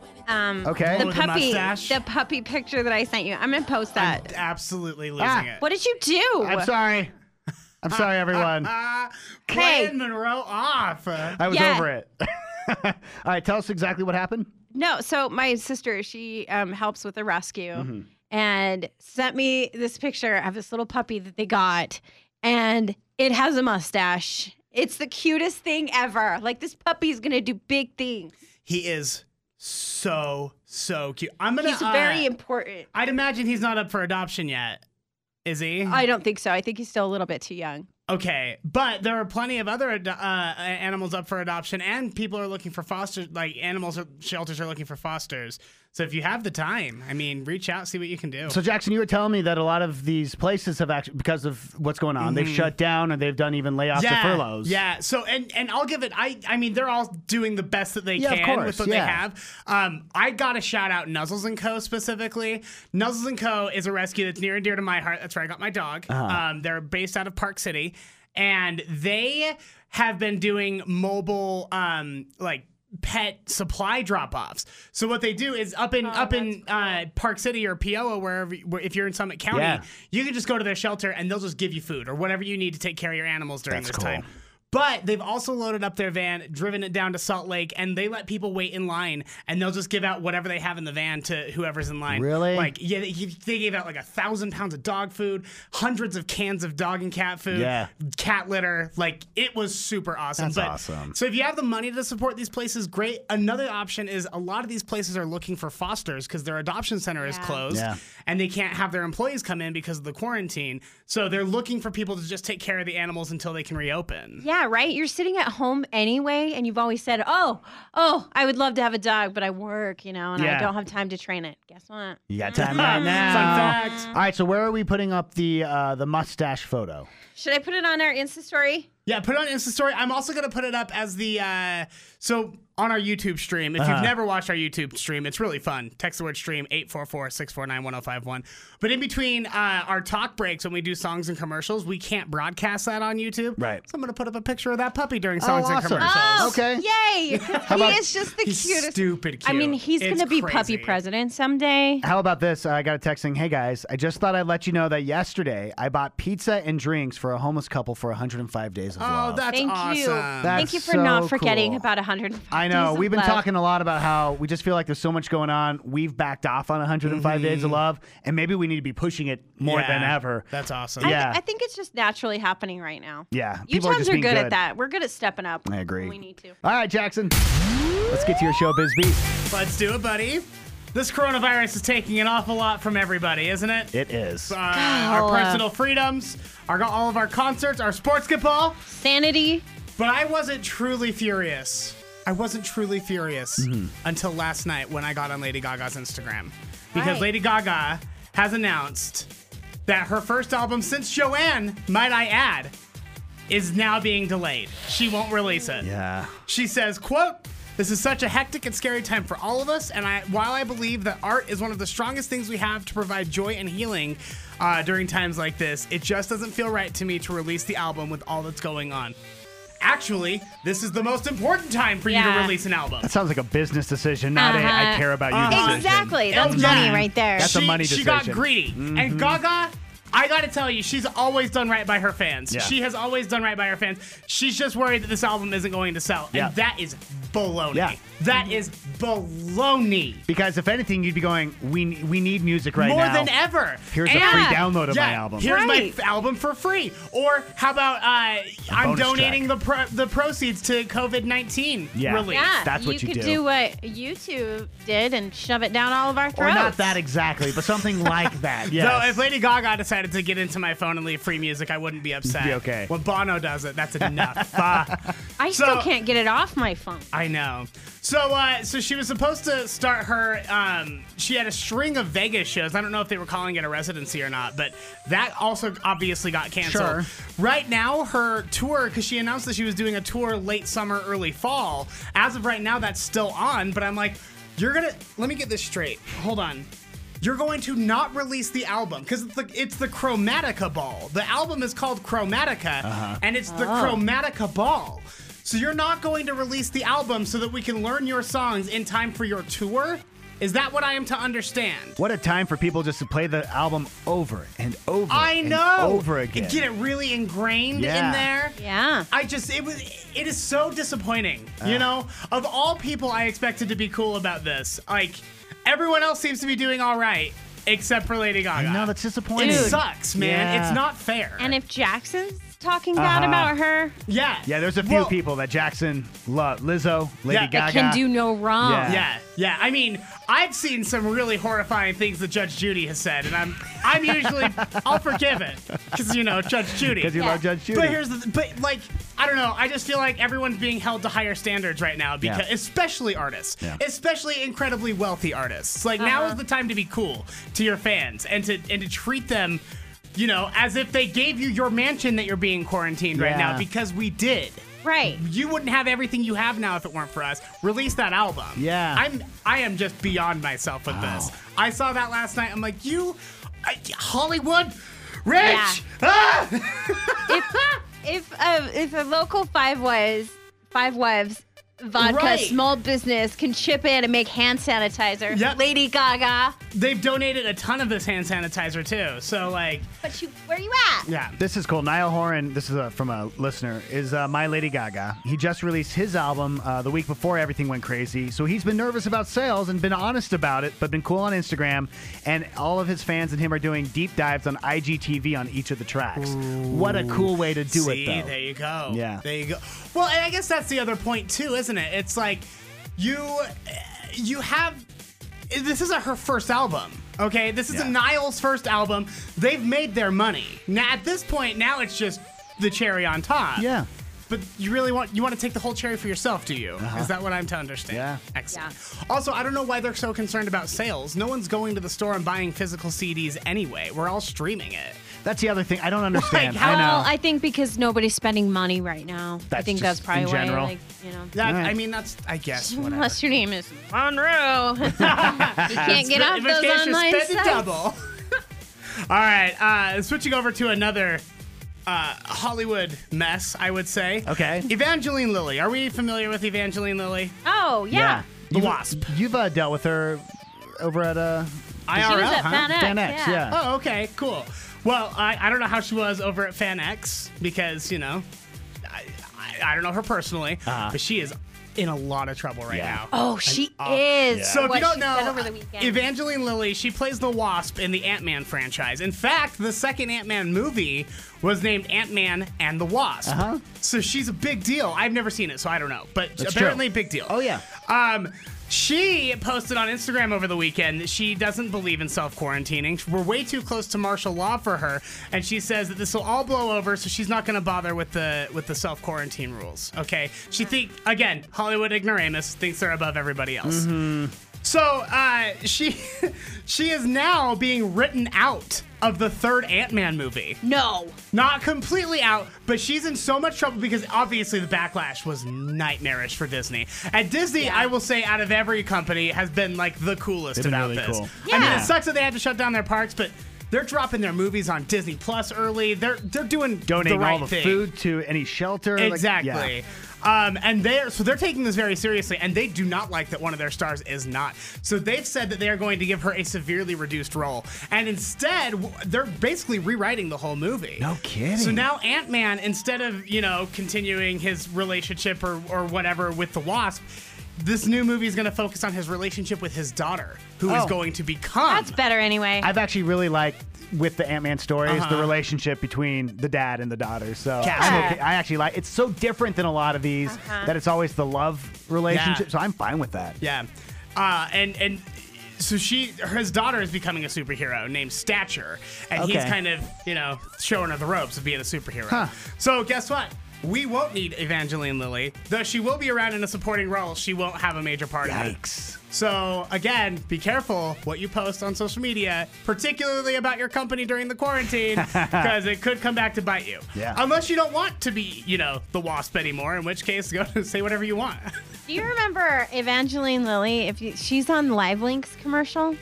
Um, Okay. The Oh, the puppy, mustache? the puppy picture that I sent you. I'm gonna post I'm that. absolutely losing Ah. it. What did you do? I'm sorry. I'm sorry, everyone. Uh, Hey. Clayton Monroe off. I was Yeah. over it. All right, tell us exactly what happened. No, so my sister, she um, helps with the rescue Mm-hmm. and sent me this picture of this little puppy that they got, and it has a mustache. It's the cutest thing ever. Like, this puppy's gonna do big things. He is so, so cute. I'm gonna. He's uh, very important. I'd imagine he's not up for adoption yet. Is he? I don't think so. I think he's still a little bit too young. Okay, but there are plenty of other ad- uh, animals up for adoption, and people are looking for foster. Like animals are, shelters are looking for fosters. So if you have the time, I mean, reach out, see what you can do. So, Jackson, you were telling me that a lot of these places have actually, because of what's going on, they've shut down or they've done even layoffs yeah, or furloughs. Yeah. So and and I'll give it. I I mean, they're all doing the best that they Yeah, of can course, with what yeah. they have. Um, I got to shout out Nuzzles and Co. specifically. Nuzzles and Co. is a rescue that's near and dear to my heart. That's where I got my dog. Uh-huh. Um, they're based out of Park City, and they have been doing mobile, um, like. pet supply drop-offs. So what they do is up in Oh, up in that's uh, Park City or Piola, wherever where, if you're in Summit County, Yeah. you can just go to their shelter and they'll just give you food or whatever you need to take care of your animals during That's this cool. time. But they've also loaded up their van, driven it down to Salt Lake, and they let people wait in line, and they'll just give out whatever they have in the van to whoever's in line. Really? Like, yeah, they, they gave out like a thousand pounds of dog food, hundreds of cans of dog and cat food, Yeah. cat litter. Like, it was super awesome. That's but, awesome. So if you have the money to support these places, great. Another option is a lot of these places are looking for fosters because their adoption center is Yeah. closed, Yeah. and they can't have their employees come in because of the quarantine. So they're looking for people to just take care of the animals until they can reopen. Yeah, right? You're sitting at home anyway, and you've always said, oh, oh, I would love to have a dog, but I work, you know, and Yeah. I don't have time to train it. Guess what? You got time right now. Fun fact. All right, so where are we putting up the uh, the mustache photo? Should I put it on our Insta story? Yeah, put it on Insta story. I'm also going to put it up as the, uh, so on our YouTube stream. If Uh-huh. you've never watched our YouTube stream, it's really fun. Text the word stream, eight four four, six four nine, one oh five one. But in between uh, our talk breaks when we do songs and commercials, we can't broadcast that on YouTube. Right. So I'm going to put up a picture of that puppy during songs and awesome. commercials. Oh, Okay. Yay! 'Cause he about- is just the He's cutest. stupid cute. I mean, he's It's going to be crazy. puppy president someday. How about this? I got a text saying, hey guys, I just thought I'd let you know that yesterday I bought pizza and drinks for a homeless couple for one hundred five days of Oh, love. that's Thank awesome. you. That's Thank you for so not forgetting cool. about one hundred five I know. days of We've been love. talking a lot about how we just feel like there's so much going on. We've backed off on one hundred five days of love, and maybe we need to be pushing it more Yeah, than ever. That's awesome. I, Yeah. I think it's just naturally happening right now. Yeah. You people are towns just are being good, good at that. We're good at stepping up. I agree. when we need to. All right, Jackson. Let's get to your showbiz beat. Let's do it, buddy. This coronavirus is taking an awful lot from everybody, isn't it? It is. Uh, our Oh, uh, personal freedoms, our all of our concerts, our sports ball. Sanity. But I wasn't truly furious. I wasn't truly furious Mm-hmm. until last night when I got on Lady Gaga's Instagram. Because Right. Lady Gaga has announced that her first album since Joanne, might I add, is now being delayed. She won't release it. Yeah. She says, quote, This is such a hectic and scary time for all of us, and I, while I believe that art is one of the strongest things we have to provide joy and healing uh, during times like this, it just doesn't feel right to me to release the album with all that's going on. Actually, this is the most important time for Yeah. you to release an album. That sounds like a business decision, not a I Uh-huh. care about you Uh-huh. decision. Exactly. That's Yeah. money right there. That's she, a money She decision. got greedy. Mhm. And Gaga, I gotta tell you, she's always done right by her fans. Yeah. She has always done right by her fans. She's just worried that this album isn't going to sell. Yeah. And that is baloney. Yeah. That is baloney. Because if anything, you'd be going, we we need music right More now. than ever. Here's And- a free download of yeah, my album. Here's my Right. f- album for free. Or how about uh, I'm bonus donating the pro- the proceeds to COVID nineteen Yeah. relief. Yeah, That's what you could do. do what YouTube did and shove it down all of our Or throats. not that exactly, but something like that. Yes. So if Lady Gaga decided to get into my phone and leave free music, I wouldn't be upset. Be okay. When Bono does it, that's enough. Uh, I so- still can't get it off my phone. I know. So, uh, so she was supposed to start her. Um, she had a string of Vegas shows. I don't know if they were calling it a residency or not, but that also obviously got canceled. Sure. Right now, her tour, because she announced that she was doing a tour late summer, early fall. As of right now, that's still on. But I'm like, you're gonna. Let me get this straight. Hold on. You're going to not release the album because it's the, it's the Chromatica Ball. The album is called Chromatica, Uh-huh. and it's the Oh. Chromatica Ball. So you're not going to release the album so that we can learn your songs in time for your tour? Is that what I am to understand? What a time for people just to play the album over and over I and know. over again. Get it really ingrained Yeah. in there. Yeah. I just it was it is so disappointing. You Uh. know, of all people I expected to be cool about this. Like everyone else seems to be doing all right except for Lady Gaga. No, that's disappointing. It sucks, man. Yeah. It's not fair. And if Jackson's talking bad Uh-huh. about her, yeah. Yeah, there's a few Well, people that Jackson love. Lizzo, Lady Yeah, it Gaga. it can do no wrong. Yeah. Yeah, yeah. I mean, I've seen some really horrifying things that Judge Judy has said, and I'm I'm usually I'll forgive it because you know Judge Judy. Because you Yeah. love Judge Judy. But here's the but like I don't know. I just feel like everyone's being held to higher standards right now because Yeah. especially artists, Yeah. especially incredibly wealthy artists. Like now Uh-huh. is the time to be cool to your fans and to and to treat them, you know, as if they gave you your mansion that you're being quarantined right Yeah. now because we did. Right. You wouldn't have everything you have now if it weren't for us. Release that album. Yeah. I'm I am just beyond myself with this. I saw that last night. I'm like, you I, Hollywood Rich. Yeah. Ah! if if a, if a local five wives five wives vodka Right. small business can chip in and make hand sanitizer, Yep. Lady Gaga. They've donated a ton of this hand sanitizer too. So like, But you, where you at? yeah. This is cool. Niall Horan, this is uh from a listener, is uh, My Lady Gaga. He just released his album uh, the week before everything went crazy. So he's been nervous about sales and been honest about it, but been cool on Instagram. And all of his fans and him are doing deep dives on I G T V on each of the tracks. What a cool way to do See, it, though. there you go. Yeah. There you go. Well, and I guess that's the other point too, isn't it? It's like you you have this isn't her first album. Okay? This isn't Yeah. Niall's first album. They've made their money. Now at this point, now it's just the cherry on top. Yeah. But you really want you want to take the whole cherry for yourself, do you? Uh-huh. Is that what I'm to understand? Yeah. Excellent. Also, I don't know why they're so concerned about sales. No one's going to the store and buying physical C Ds anyway. We're all streaming it. That's the other thing. I don't understand. how- I know. Well, I think because nobody's spending money right now. I That's think just that's probably in why, general. like, you know. That, Right. I mean, that's I guess whatever. Unless your name is Monroe. you can't get off In which those case you're online spending sites. double. All right, uh, switching over to another uh, Hollywood mess, I would say. Okay. Evangeline Lilly. Are we familiar with Evangeline Lilly? Oh, yeah. The You've- Wasp. You've uh, dealt with her over at uh, I R L, She was at huh? Fan X, Fan X, yeah. Oh, okay, cool. Well, I, I don't know how she was over at Fan X because, you know, I, I, I don't know her personally, Uh-huh. but she is in a lot of trouble right Yeah. now. Oh, she Oh, is. So if What you don't she know, said over the weekend. Evangeline Lilly, she plays the Wasp in the Ant-Man franchise. In fact, the second Ant-Man movie was named Ant-Man and the Wasp. Uh-huh. So she's a big deal. I've never seen it, so I don't know. But That's apparently true. big deal. Oh, yeah. Um, she posted on Instagram over the weekend that she doesn't believe in self-quarantining. We're way too close to martial law for her, and she says that this will all blow over, so she's not going to bother with the with the self-quarantine rules. Okay? She think again, Hollywood ignoramus thinks they're above everybody else. So uh, she she is now being written out of the third Ant-Man movie. No. Not completely out, but she's in so much trouble because obviously the backlash was nightmarish for Disney. At Disney, Yeah. I will say out of every company has been like the coolest They've been about really this. cool. I mean, Yeah. it sucks that they had to shut down their parks, but they're dropping their movies on Disney Plus early. They're they're doing Donating the right all the thing. food to any shelter. like- Exactly. yeah. Um, and they're so they're taking this very seriously, and they do not like that one of their stars is not. So they've said that they are going to give her a severely reduced role, and instead w- they're basically rewriting the whole movie. No kidding. So now Ant-Man, instead of you know continuing his relationship or or whatever with the Wasp, this new movie is going to focus on his relationship with his daughter, who is Oh. going to become. That's better anyway. I've actually really liked with the Ant-Man stories the Uh-huh. relationship between the dad and the daughter. So Yeah. I'm okay. I actually like it's so different than a lot of these Uh-huh. that it's always the love relationship. Yeah. So I'm fine with that. Yeah. Uh, and and so she, his daughter is becoming a superhero named Stature, and he's Okay. kind of, you know, showing her the ropes of being a superhero. Huh. So guess what? We won't need Evangeline Lilly, though she will be around in a supporting role. She won't have a major part in it. Yikes. So again, be careful what you post on social media, particularly about your company during the quarantine, because it could come back to bite you. Yeah. Unless you don't want to be, you know, the Wasp anymore, in which case, go say whatever you want. Do you remember Evangeline Lilly? If you, she's on Live Links commercial.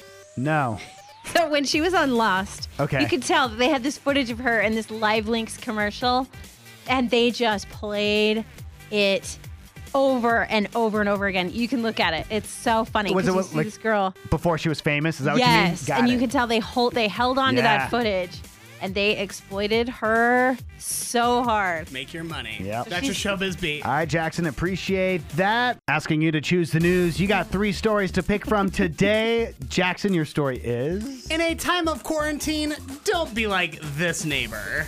No. So when she was on Lost, Okay. you could tell that they had this footage of her in this Live Links commercial, and they just played it over and over and over again. You can look at it; it's so funny. Was 'cause it you what, see like this girl? Before she was famous? Is that Yes, what you mean? Got and it. you can tell they hold they held on to Yeah. that footage, and they exploited her so hard. Make your money. Yep. That's your showbiz beat. All right, Jackson, appreciate that. Asking you to choose the news. You got three stories to pick from today. Jackson, your story is In a time of quarantine, don't be like this neighbor.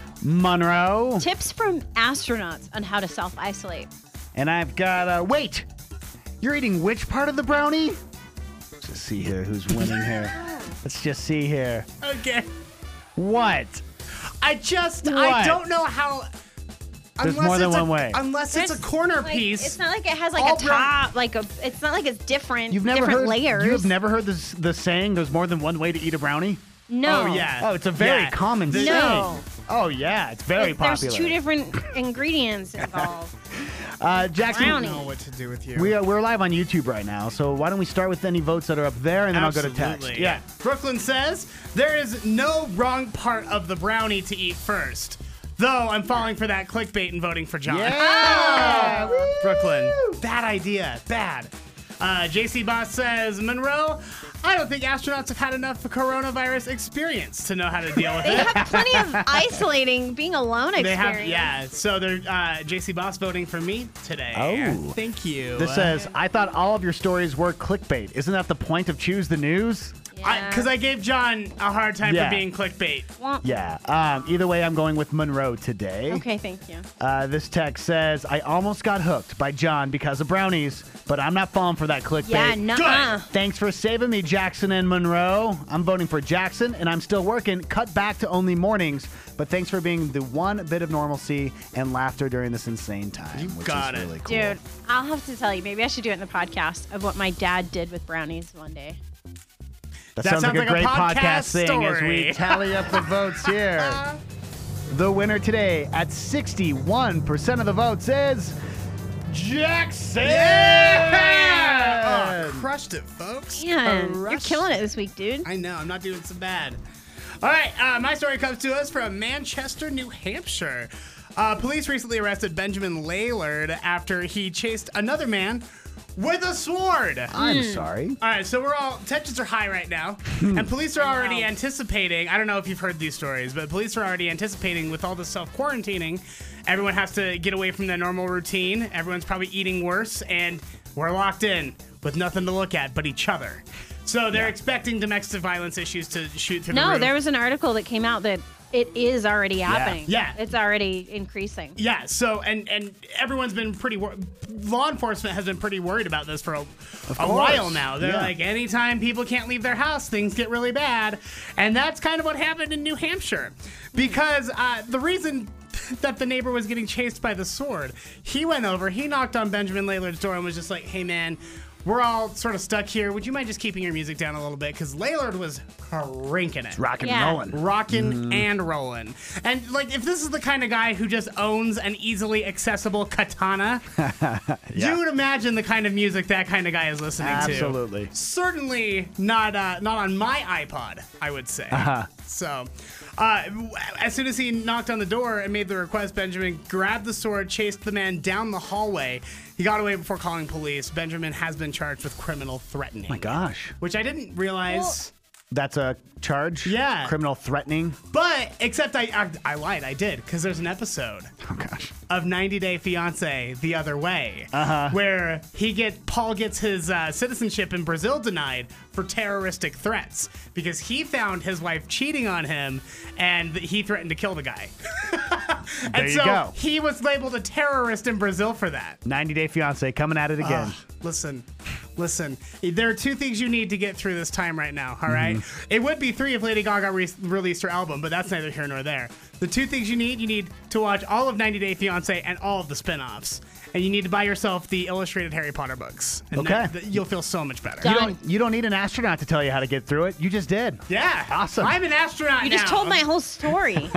Monroe. Tips from astronauts on how to self-isolate. And I've got, uh, wait, you're eating which part of the brownie? Let's just see here who's winning here. Let's just see here. Okay. What? I just, What? I don't know how. There's unless more than it's a- one way. Unless it's a There's, corner like, piece. It's not like it has like all a brown- top, like a. It's not like it's different. You've never different heard layers. You've never heard this the saying there's more than one way to eat a brownie? No. Oh, yeah. Oh, it's a very Yeah. common The- saying. No. Oh yeah, it's very Like, there's popular. two different ingredients involved. uh, Jackson, I Brownie. don't know what to do with you. we are, we're live on YouTube right now, so why don't we start with any votes that are up there, and then I'll go to text. Absolutely. Yeah. Brooklyn says there is no wrong part of the brownie to eat first. Though I'm falling for that clickbait and voting for John. Yeah. Oh, Brooklyn. Bad idea. Bad. Uh, J C Boss says, Monroe, I don't think astronauts have had enough coronavirus experience to know how to deal with They it. have plenty of isolating, being alone They experience. have, yeah. So they're uh, J C Boss voting for me today. Oh. Thank you. This says, I thought all of your stories were clickbait. Isn't that the point of Choose the News? Because I, gave John a hard time Yeah. for being clickbait. Well, Yeah. Um, either way, I'm going with Monroe today. okay, thank you. Uh, this text says, I almost got hooked by John because of brownies, but I'm not falling for that clickbait. Yeah, nuh-uh. Thanks for saving me, Jackson and Monroe. I'm voting for Jackson, and I'm still working. Cut back to only mornings, but thanks for being the one bit of normalcy and laughter during this insane time. You which got is it. really cool. Dude, I'll have to tell you, maybe I should do it in the podcast of what my dad did with brownies one day. That, That sounds, sounds like a like a great podcast, podcast thing as we story. tally up the votes here. The winner today at sixty-one percent of the votes is Jackson. Yeah! Oh, crushed it, folks. Man, you're Crushed killing it this week, dude. I know, I'm not doing so bad. All right, uh, my story comes to us from Manchester, New Hampshire. Uh, police recently arrested Benjamin Laylard after he chased another man with a sword. I'm sorry. All right, so we're all, tensions are high right now, and police are already know. anticipating, I don't know if you've heard these stories, but police are already anticipating with all the self-quarantining, everyone has to get away from their normal routine, everyone's probably eating worse, and we're locked in with nothing to look at but each other. So they're expecting domestic violence issues to shoot through the No, roof. there was an article that came out that it is already happening. Yeah. It's already increasing. Yeah, so, and and everyone's been pretty, wor- law enforcement has been pretty worried about this for a, a course. while now. They're Yeah. like, anytime people can't leave their house, things get really bad. And that's kind of what happened in New Hampshire. Because uh, the reason that the neighbor was getting chased by the sword. He went over, he knocked on Benjamin Laylard's door and was just like, hey man, we're all sort of stuck here. Would you mind just keeping your music down a little bit? Because Laylard was cranking it. Rocking Yeah. and rolling. Rocking Mm. and rolling. And like, if this is the kind of guy who just owns an easily accessible katana, Yeah. you would imagine the kind of music that kind of guy is listening to. Absolutely. Certainly not uh, not on my iPod, I would say. Uh-huh. So, uh, as soon as he knocked on the door and made the request, Benjamin grabbed the sword, chased the man down the hallway. He got away before calling police. Benjamin has been charged with criminal threatening. My gosh. Which I didn't realize. That's a charge? Yeah. Criminal threatening? But, except I I, I lied, I did, because there's an episode Oh, gosh. of ninety Day Fiance the other way, Uh-huh. where he get Paul gets his uh, citizenship in Brazil denied for terroristic threats because he found his wife cheating on him and he threatened to kill the guy. and There you so go. he was labeled a terrorist in Brazil for that. ninety Day Fiance coming at it again. Ugh, listen, listen. There are two things you need to get through this time right now, all right? It would be three if Lady Gaga re- released her album, but that's neither here nor there. The two things you need, you need to watch all of ninety Day Fiancé and all of the spin-offs. And you need to buy yourself the illustrated Harry Potter books. And Okay. that- that- you'll feel so much better. You don't, you don't need an astronaut to tell you how to get through it. You just did. Yeah. Awesome. I'm an astronaut You now. just told my whole story.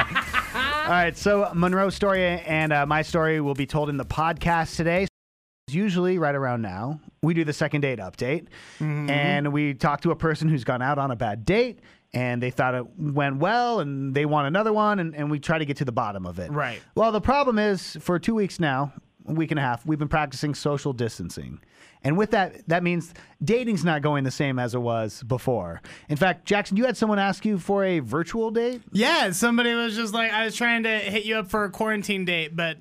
All right, so Monroe's story and uh, my story will be told in the podcast today. Usually right around now, we do the second date update. Mm-hmm. And we talk to a person who's gone out on a bad date and they thought it went well and they want another one, and, and we try to get to the bottom of it. Right. Well, the problem is for two weeks now, a week and a half, we've been practicing social distancing. And with that, that means dating's not going the same as it was before. In fact, Jackson, you had someone ask you for a virtual date? Yeah, somebody was just like, I was trying to hit you up for a quarantine date, but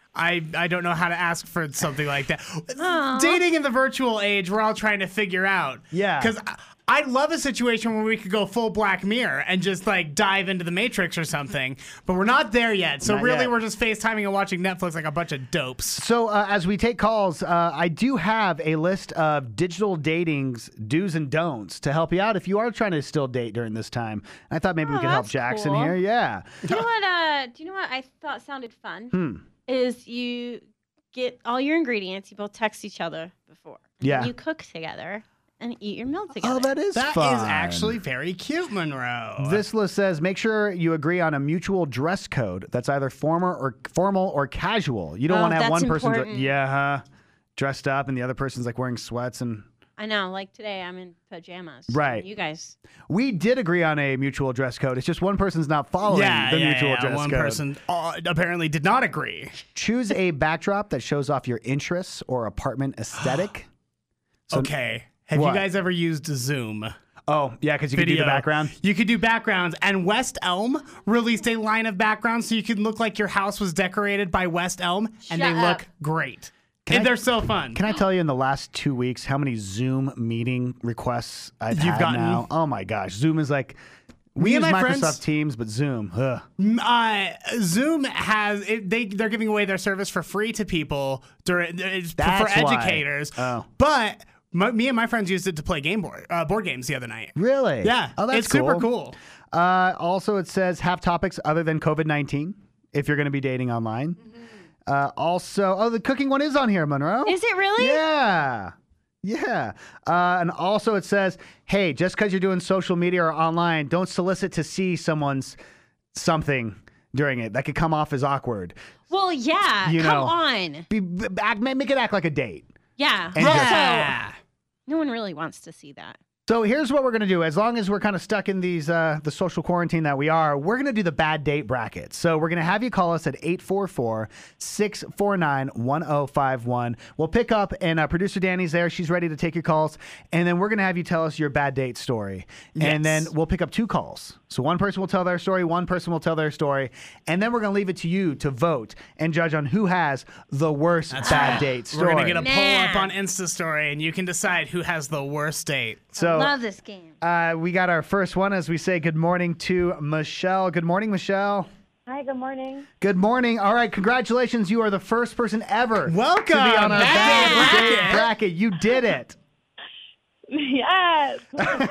I I don't know how to ask for something like that. Dating in the virtual age, we're all trying to figure out. Yeah. Because I'd love a situation where we could go full Black Mirror and just like dive into the Matrix or something, but we're not there yet. So Not really, yet. we're just FaceTiming and watching Netflix like a bunch of dopes. So uh, as we take calls, uh, I do have a list of digital dating's do's and don'ts to help you out if you are trying to still date during this time. I thought maybe we Oh, could help that's Jackson cool. here. Yeah. Do you know what? Uh, do you know what I thought sounded fun? Hmm. Is you get all your ingredients. You both text each other before. and Yeah. You cook together and eat your meal together. Oh, that is That is fun. actually very cute, Monroe. This list says make sure you agree on a mutual dress code that's either formal or formal or casual. You don't Oh, want to have that's one person dre- important. yeah, huh, dressed up and the other person's like wearing sweats and I know. Like today, I'm in pajamas. Right. You guys. we did agree on a mutual dress code. It's just one person's not following yeah, the yeah, mutual yeah. dress One code. person uh, apparently did not agree. Choose a backdrop that shows off your interests or apartment aesthetic. So- Okay. Have What? you guys ever used Zoom? Oh, yeah, because you can do the Video. background. You could do backgrounds, and West Elm released a line of backgrounds so you could look like your house was decorated by West Elm, and they Shut look up. great. Can and I- they're so fun. Can I tell you in the last two weeks how many Zoom meeting requests I've You've had gotten? now? Oh my gosh, Zoom is like we Me use and my Microsoft friends- Teams, but Zoom. Ugh. M- Uh, Zoom has it, they they're giving away their service for free to people during it's for That's why. educators. Oh. But my, me and my friends used it to play game board uh, board games the other night. Really? Yeah. Oh, that's it's super cool. cool. Uh, also, it says have topics other than COVID nineteen if you're going to be dating online. Uh, also, oh, the cooking one is on here, Monroe. Is it really? Yeah. Yeah. Uh, and also it says, hey, just because you're doing social media or online, don't solicit to see someone's something during it. That could come off as awkward. Well, yeah. You Come know. on. Be, be, act, make it act like a date. Yeah. And Also, Yeah. no one really wants to see that. So here's what we're going to do. As long as we're kind of stuck in these uh, the social quarantine that we are, we're going to do the bad date bracket. So we're going to have you call us at eight four four, six four nine, one oh five one. We'll pick up, and uh, producer Danny's there. She's ready to take your calls. And then we're going to have you tell us your bad date story. And then Yes. we'll pick up two calls. So one person will tell their story, one person will tell their story. And then we're going to leave it to you to vote and judge on who has the worst bad date story. We're gonna get a poll Nah. up on Insta Story, and you can decide who has the worst date. so, Love this game. Uh, we got our first one as we say good morning to Michelle. Good morning, Michelle. Hi, good morning. Good morning. All right, congratulations. You are the first person ever Welcome. to be on our Bad bad Date date Bracket. bracket. You did it. Yes.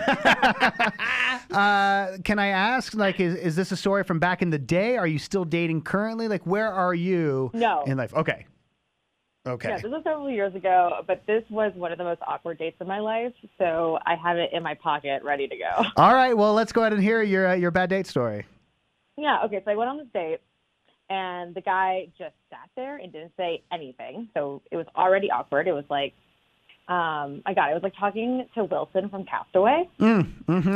uh, can I ask, like, is, is this a story from back in the day? Are you still dating currently? Like, where are you No. in life? Okay. Okay. Yeah, this was several years ago, but this was one of the most awkward dates of my life, so I have it in my pocket ready to go. All right. Well, let's go ahead and hear your uh, your bad date story. Yeah, okay, so I went on this date, and the guy just sat there and didn't say anything, so it was already awkward. It was like, um, I got it. It was like talking to Wilson from Castaway. Mm,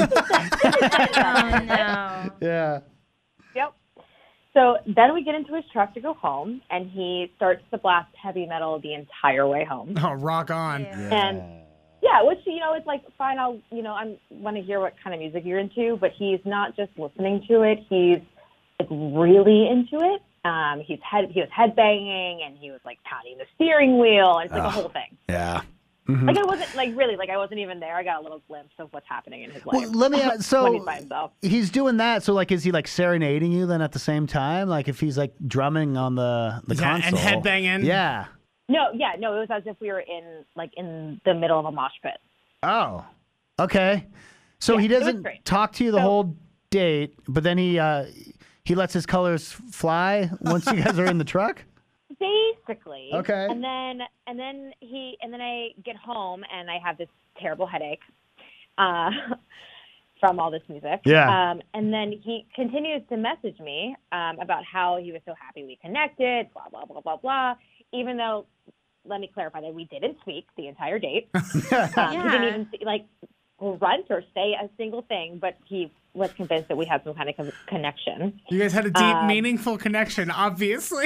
mm-hmm. Oh, no. Yeah. Yep. So then we get into his truck to go home, and he starts to blast heavy metal the entire way home. Oh, rock on. And yeah, which, you know, it's like, fine, I'll, you know, I want to hear what kind of music you're into, but he's not just listening to it. He's like really into it. Um, he's head, he was headbanging, and he was like pounding the steering wheel, and it's like Oh, a whole thing. Yeah. Mm-hmm. Like I wasn't like really like I wasn't even there. I got a little glimpse of what's happening in his life. Well, let me ask, so when he's by himself. he's doing that. So, like, is he like serenading you then at the same time? Like, if he's like drumming on the the Yeah, and console, headbanging. Yeah. No, yeah, no, it was as if we were in like in the middle of a mosh pit. Oh. Okay. So Yeah, he it was doesn't great. talk to you the So- whole date, but then he uh, he lets his colors fly once you guys are in the truck. Basically. Okay. And then and then he and then I get home and I have this terrible headache uh, from all this music. Yeah. Um, and then he continues to message me um, about how he was so happy we connected, blah blah blah blah blah. Even though, let me clarify that we didn't speak the entire date. um, He didn't even like grunt or say a single thing, but he was convinced that we had some kind of con- connection. You guys had a deep, Um, meaningful connection, obviously.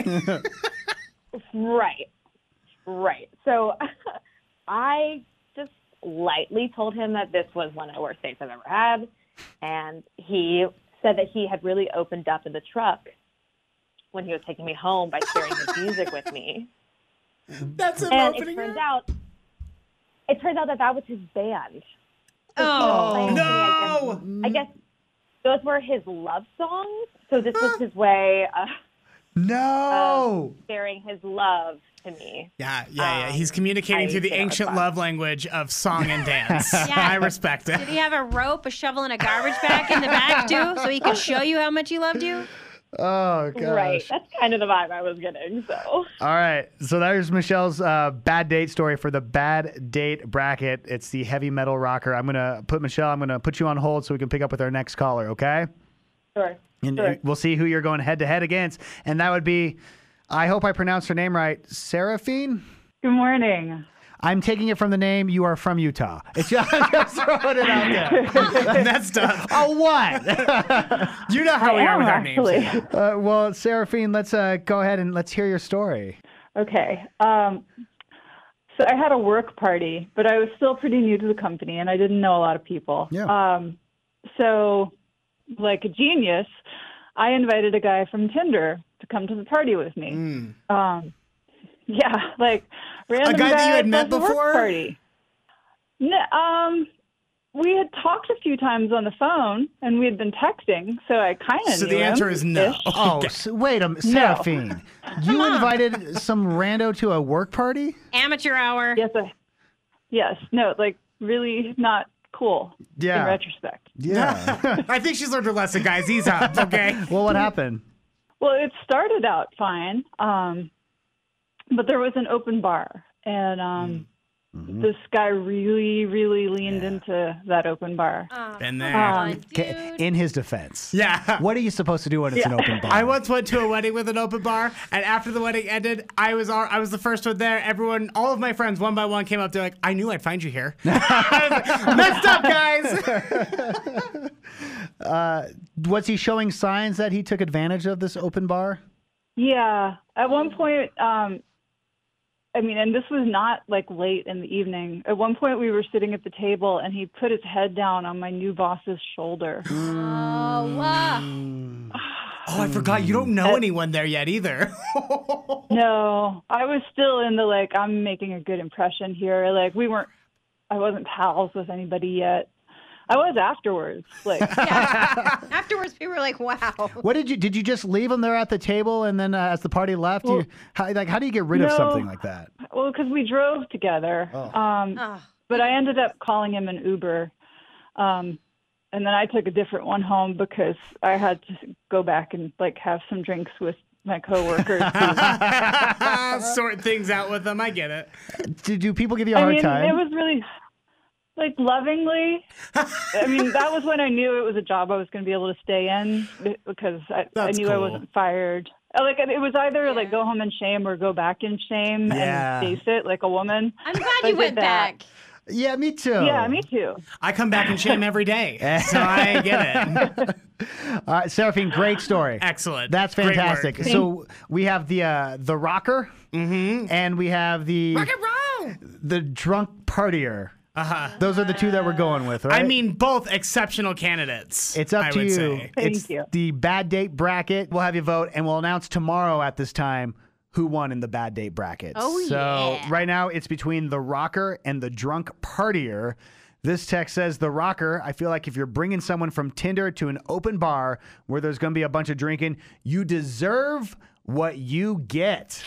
Right. Right. So I just lightly told him that this was one of the worst dates I've ever had. And he said that he had really opened up in the truck when he was taking me home by sharing his music with me. That's him And opening it turns up. out, it turns out that that was his band. So he was Oh, playing to me, no! I guess, I guess those were his love songs. So this was his way of No. sharing his love to me. Yeah, yeah, yeah. Um, He's communicating I through the think it was ancient fun. love language of song and dance. Yeah. I respect it. Did he have a rope, a shovel, and a garbage bag in the back, too, so he could show you how much he loved you? Oh gosh. Right. That's kind of the vibe I was getting. So. All right. So there's Michelle's uh, bad date story for the bad date bracket. It's the heavy metal rocker. I'm gonna put Michelle. I'm gonna put you on hold so we can pick up with our next caller. Okay. Sure. And Sure. we'll see who you're going head to head against, and that would be, I hope I pronounced her name right, Seraphine. Good morning. I'm taking it from the name. You are from Utah. It's just, I'm just throwing it out there. That's tough. Oh, what? You know how I we are am, with our actually. names. uh, well, Seraphine, let's uh, go ahead and let's hear your story. Okay. Um, so I had a work party, but I was still pretty new to the company, and I didn't know a lot of people. Yeah. Um, so, like a genius, I invited a guy from Tinder to come to the party with me. Mm. Um, yeah, like random A guy that you had at met the work before? Party. No, um, we had talked a few times on the phone, and we had been texting, so I kind of So knew the answer him, is no. ish. Oh, so, wait a minute, Seraphine. You invited some rando to a work party? Amateur hour. Yes, I, yes, no, like really not cool Yeah. in retrospect. Yeah. I think she's learned her lesson, guys. Ease up, okay? Well, what happened? Well, it started out fine, um, but there was an open bar, and um, Mm-hmm. this guy really, really leaned into that open bar. Oh, Been come there. on, Um, Okay, dude. in his defense. Yeah. What are you supposed to do when it's an open bar? I once went to a wedding with an open bar, and after the wedding ended, I was all, I was the first one there. Everyone, all of my friends, one by one, came up. They're like, "I knew I'd find you here." I was like, messed up, guys. uh, was he showing signs that he took advantage of this open bar? Yeah, at one point, um, I mean, and this was not like late in the evening. At one point, we were sitting at the table, and he put his head down on my new boss's shoulder. Oh, wow. Oh, I forgot. You don't know anyone there yet either. No, I was still in the like, I'm making a good impression here. Like, we weren't, I wasn't pals with anybody yet. I was afterwards. Like, Yeah. Afterwards, people were like, wow. What did you did you just leave him there at the table, and then uh, as the party left, Well, you how, like how do you get rid of no. something like that? well, because we drove together. Oh. Um, Oh. but I ended up calling him an Uber. Um, and then I took a different one home because I had to go back and like have some drinks with my coworkers. Sort things out with them. I get it. Do, do people give you a I hard mean, time? it was really like lovingly. I mean, that was when I knew it was a job I was going to be able to stay in because I, I That's knew cool. I wasn't fired. Like it was either like go home in shame or go back in shame Yeah. and face it like a woman. I'm glad I you did went that. back. Yeah, me too. Yeah, me too. I come back in shame every day, so I get it. All right, Seraphine, great story. Excellent. That's Great fantastic. work. So we have the uh, the rocker, Mm-hmm. and we have the Rock and roll. the drunk partier. Uh-huh. Those are the two that we're going with, right? I mean, both exceptional candidates. It's up I to would you. say. Thank it's you. the bad date bracket. We'll have you vote, and we'll announce tomorrow at this time who won in the bad date bracket. Oh, so yeah. right now it's between the rocker and the drunk partier. This text says, the rocker, I feel like if you're bringing someone from Tinder to an open bar where there's going to be a bunch of drinking, you deserve what you get.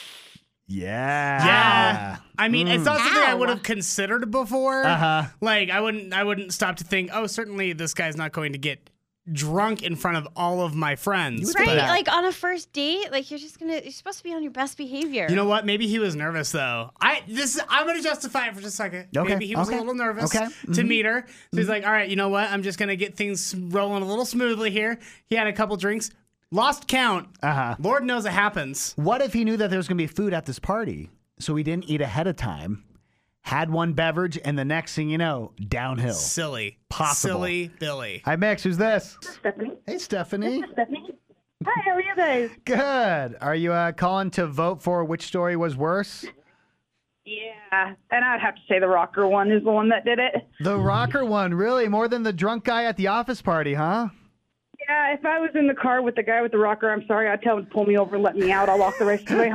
Yeah. Yeah. I mean, it's not something I Ow. would have considered before. Uh-huh. Like, I wouldn't I wouldn't stop to think, oh, certainly this guy's not going to get drunk in front of all of my friends. would Right? Yeah. Like on a first date, like you're just gonna you're supposed to be on your best behavior. You know what? Maybe he was nervous though. I this I'm gonna justify it for just a second. Okay, Maybe he was okay, a little nervous okay, to mhm. meet her. So he's like, all right, you know what? I'm just gonna get things rolling a little smoothly here. He had a couple drinks, lost count. Uh-huh. Lord knows it happens. What if he knew that there was going to be food at this party, so he didn't eat ahead of time, had one beverage, and the next thing you know, downhill? Silly. Possible. Silly Billy. Hi, Max. Who's this? Stephanie. Hey, Stephanie. Stephanie. Hi, how are you guys? Good. Are you uh, calling to vote for which story was worse? Yeah, and I'd have to say the rocker one is the one that did it. The rocker one, really? More than the drunk guy at the office party, huh? Yeah, if I was in the car with the guy with the rocker, I'm sorry, I'd tell him to pull me over and let me out. I'll walk the rest of the way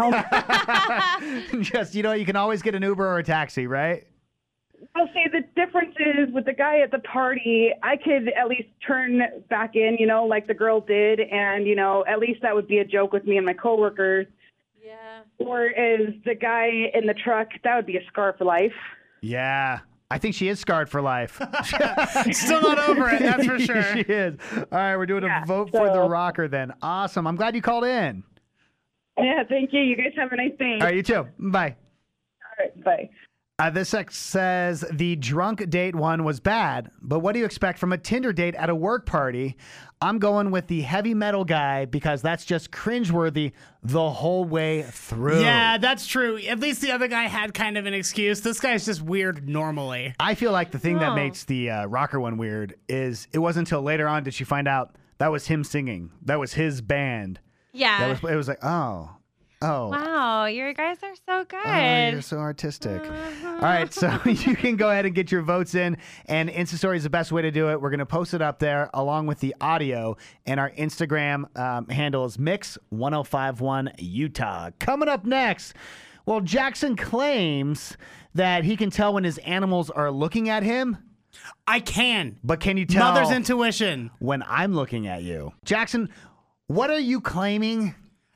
home. Just, you know, you can always get an Uber or a taxi, right? I'll say the difference is with the guy at the party, I could at least turn back in, you know, like the girl did, and, you know, at least that would be a joke with me and my coworkers. Yeah. Whereas the guy in the truck, that would be a scar for life. Yeah. I think she is scarred for life. Still not over it, that's for sure. She is. All right, we're doing Yeah, a vote for the so- rocker then. Awesome. I'm glad you called in. Yeah, thank you. You guys have a nice day. All right, you too. Bye. All right, bye. Uh, this text says the drunk date one was bad, but what do you expect from a Tinder date at a work party? I'm going with the heavy metal guy because that's just cringeworthy the whole way through. Yeah, that's true. At least the other guy had kind of an excuse. This guy's just weird normally. I feel like the thing that Oh. makes the uh, rocker one weird is it wasn't until later on did she find out that was him singing. That was his band. Yeah. That was. It was like, oh, oh. Wow, you guys are so good. Oh, you're so artistic. All right, so you can go ahead and get your votes in, and Instastory is the best way to do it. We're going to post it up there along with the audio, and our Instagram um, handle is Mix ten fifty-one Utah. Coming up next, well, Jackson claims that he can tell when his animals are looking at him. I can. But can you tell Mother's intuition. when I'm looking at you? Jackson, what are you claiming?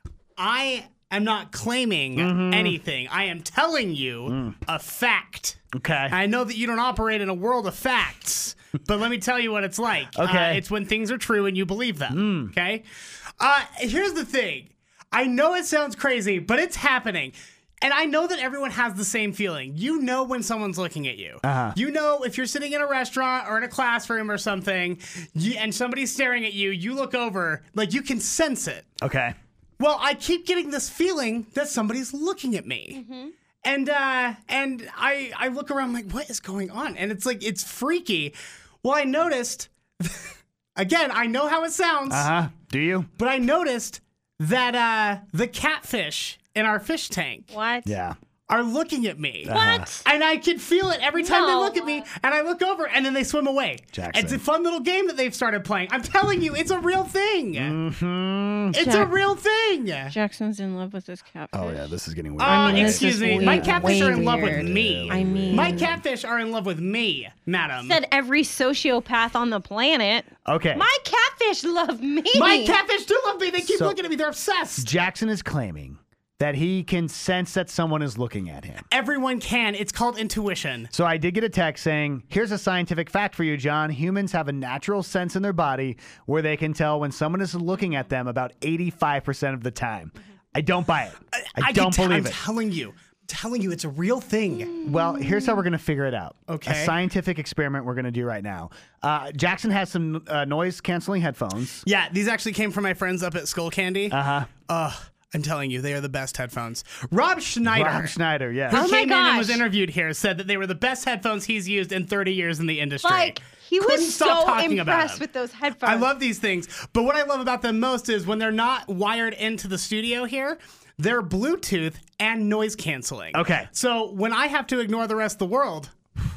I am not claiming Mm-hmm. anything. I am telling you Mm. a fact. Okay. I know that you don't operate in a world of facts, but let me tell you what it's like. Okay. Uh, it's when things are true and you believe them. Okay. Uh, here's the thing. I know it sounds crazy, but it's happening. And I know that everyone has the same feeling. You know when someone's looking at you. Uh-huh. You know if you're sitting in a restaurant or in a classroom or something, you, and somebody's staring at you, you look over, like you can sense it. Okay. Well, I keep getting this feeling that somebody's looking at me. Mm-hmm. And uh and I I look around like, what is going on? And it's like it's freaky. Well, I noticed again, I know how it sounds, Uh-huh. Do you? but I noticed that uh the catfish in our fish tank What? Yeah. are looking at me. What? And I can feel it every time they No. look at me, and I look over, and then they swim away. Jackson. It's a fun little game that they've started playing. I'm telling you, it's a real thing. Mm-hmm. It's Jack- a real thing. Jackson's in love with his catfish. Oh, yeah, this is getting weird. Uh, I mean, this excuse is me. way- My catfish way are in love with weird. me. I mean- my catfish are in love with me, madam. Said every sociopath on the planet. Okay. My catfish love me. My catfish do love me. They keep So- looking at me. They're obsessed. Jackson is claiming that he can sense that someone is looking at him. Everyone can. It's called intuition. So I did get a text saying, here's a scientific fact for you, John. Humans have a natural sense in their body where they can tell when someone is looking at them about eighty-five percent of the time. I don't buy it. I, I don't can t- believe I'm it. telling you. I'm telling you, it's a real thing. Well, here's how we're going to figure it out. Okay. A scientific experiment we're going to do right now. Uh, Jackson has some uh, noise-canceling headphones. Yeah, these actually came from my friends up at Skull Candy. Uh-huh. Uh, I'm telling you, they are the best headphones. Rob Schneider. Rob Schneider, yes. Who Oh my came in and was gosh. interviewed here, said that they were the best headphones he's used in thirty years in the industry. Like, he Couldn't was stop so talking about impressed them. with those headphones. I love these things. But what I love about them most is when they're not wired into the studio here, they're Bluetooth and noise canceling. Okay. So when I have to ignore the rest of the world,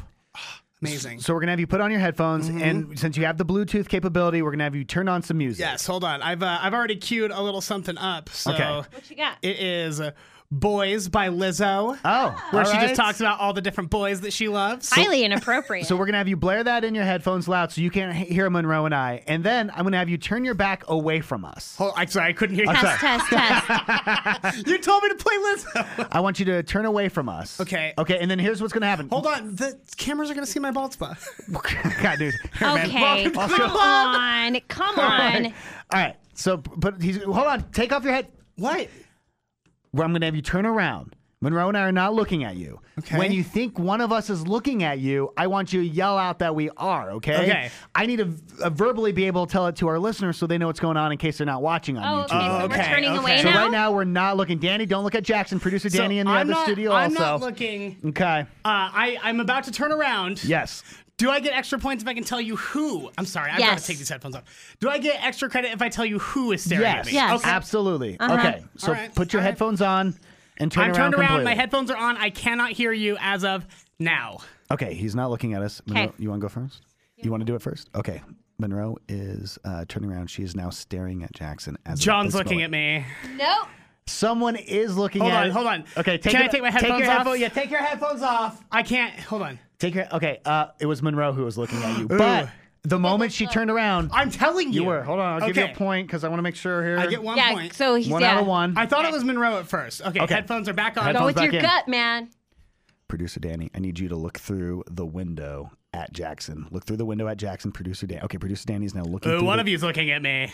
amazing. So we're going to have you put on your headphones, Mhm. and since you have the Bluetooth capability, we're going to have you turn on some music. Yes, hold on. I've uh, I've already queued a little something up. So Okay. What you got? it is uh, Boys by Lizzo. Oh, Where all she right. just talks about all the different boys that she loves. Highly inappropriate. So we're going to have you blare that in your headphones loud so you can't he- hear Monroe and I. And then I'm going to have you turn your back away from us. Hold, I'm sorry, I couldn't hear you. I'm test, sorry. test, test. You told me to play Lizzo. I want you to turn away from us. Okay. Okay, and then here's what's going to happen. Hold on, the cameras are gonna see my bald spot. God, dude. Here, man. Okay, Welcome to come the club. on, come All on. right. All right. So, but he's hold on. Take off your head. What? Where I'm going to have you turn around. Monroe and I are not looking at you. Okay. When you think one of us is looking at you, I want you to yell out that we are, okay? Okay. I need to uh, verbally be able to tell it to our listeners so they know what's going on in case they're not watching on Oh, YouTube. okay, so Oh, we're okay, turning okay. away So now? right now we're not looking. Danny, don't look at Jackson. Producer Danny So in the I'm other not, studio I'm also. not looking. Okay. Uh, I I'm about to turn around. Yes. Do I get extra points if I can tell you who? I'm sorry, I've got Yes. to take these headphones off. Do I get extra credit if I tell you who is staring Yes. at me? Yes. Okay. Absolutely. Uh-huh. Okay. So All right. put your All right. headphones on and turn I'm around turned around. completely. My headphones are on. I cannot hear you as of now. Okay, he's not looking at us. Monroe, Okay. you want to go first? You want to do it first? Okay. Monroe is uh, turning around. She is now staring at Jackson. As John's looking at me. Nope. Someone is looking Hold at. on, hold on. Okay, take Can it, I take my Take headphones your off? headphone- Yeah, take your headphones off. I can't. Hold on. Take your. Okay, uh, it was Monroe who was looking at you, but the moment she turned around, I'm telling you. you were. Hold on, I'll give you Okay. a point because I want to make sure here. I get one Yeah, point. so he's one yeah. out of one. I thought it was Monroe at first. Okay, Okay. headphones are back on. Go Headphones with your back in. gut, man. Producer Danny, I need you to look through the window at Jackson. Look through the window at Jackson. Producer Danny. Okay, Producer Danny's now looking. Ooh, through one the- of you's looking at me.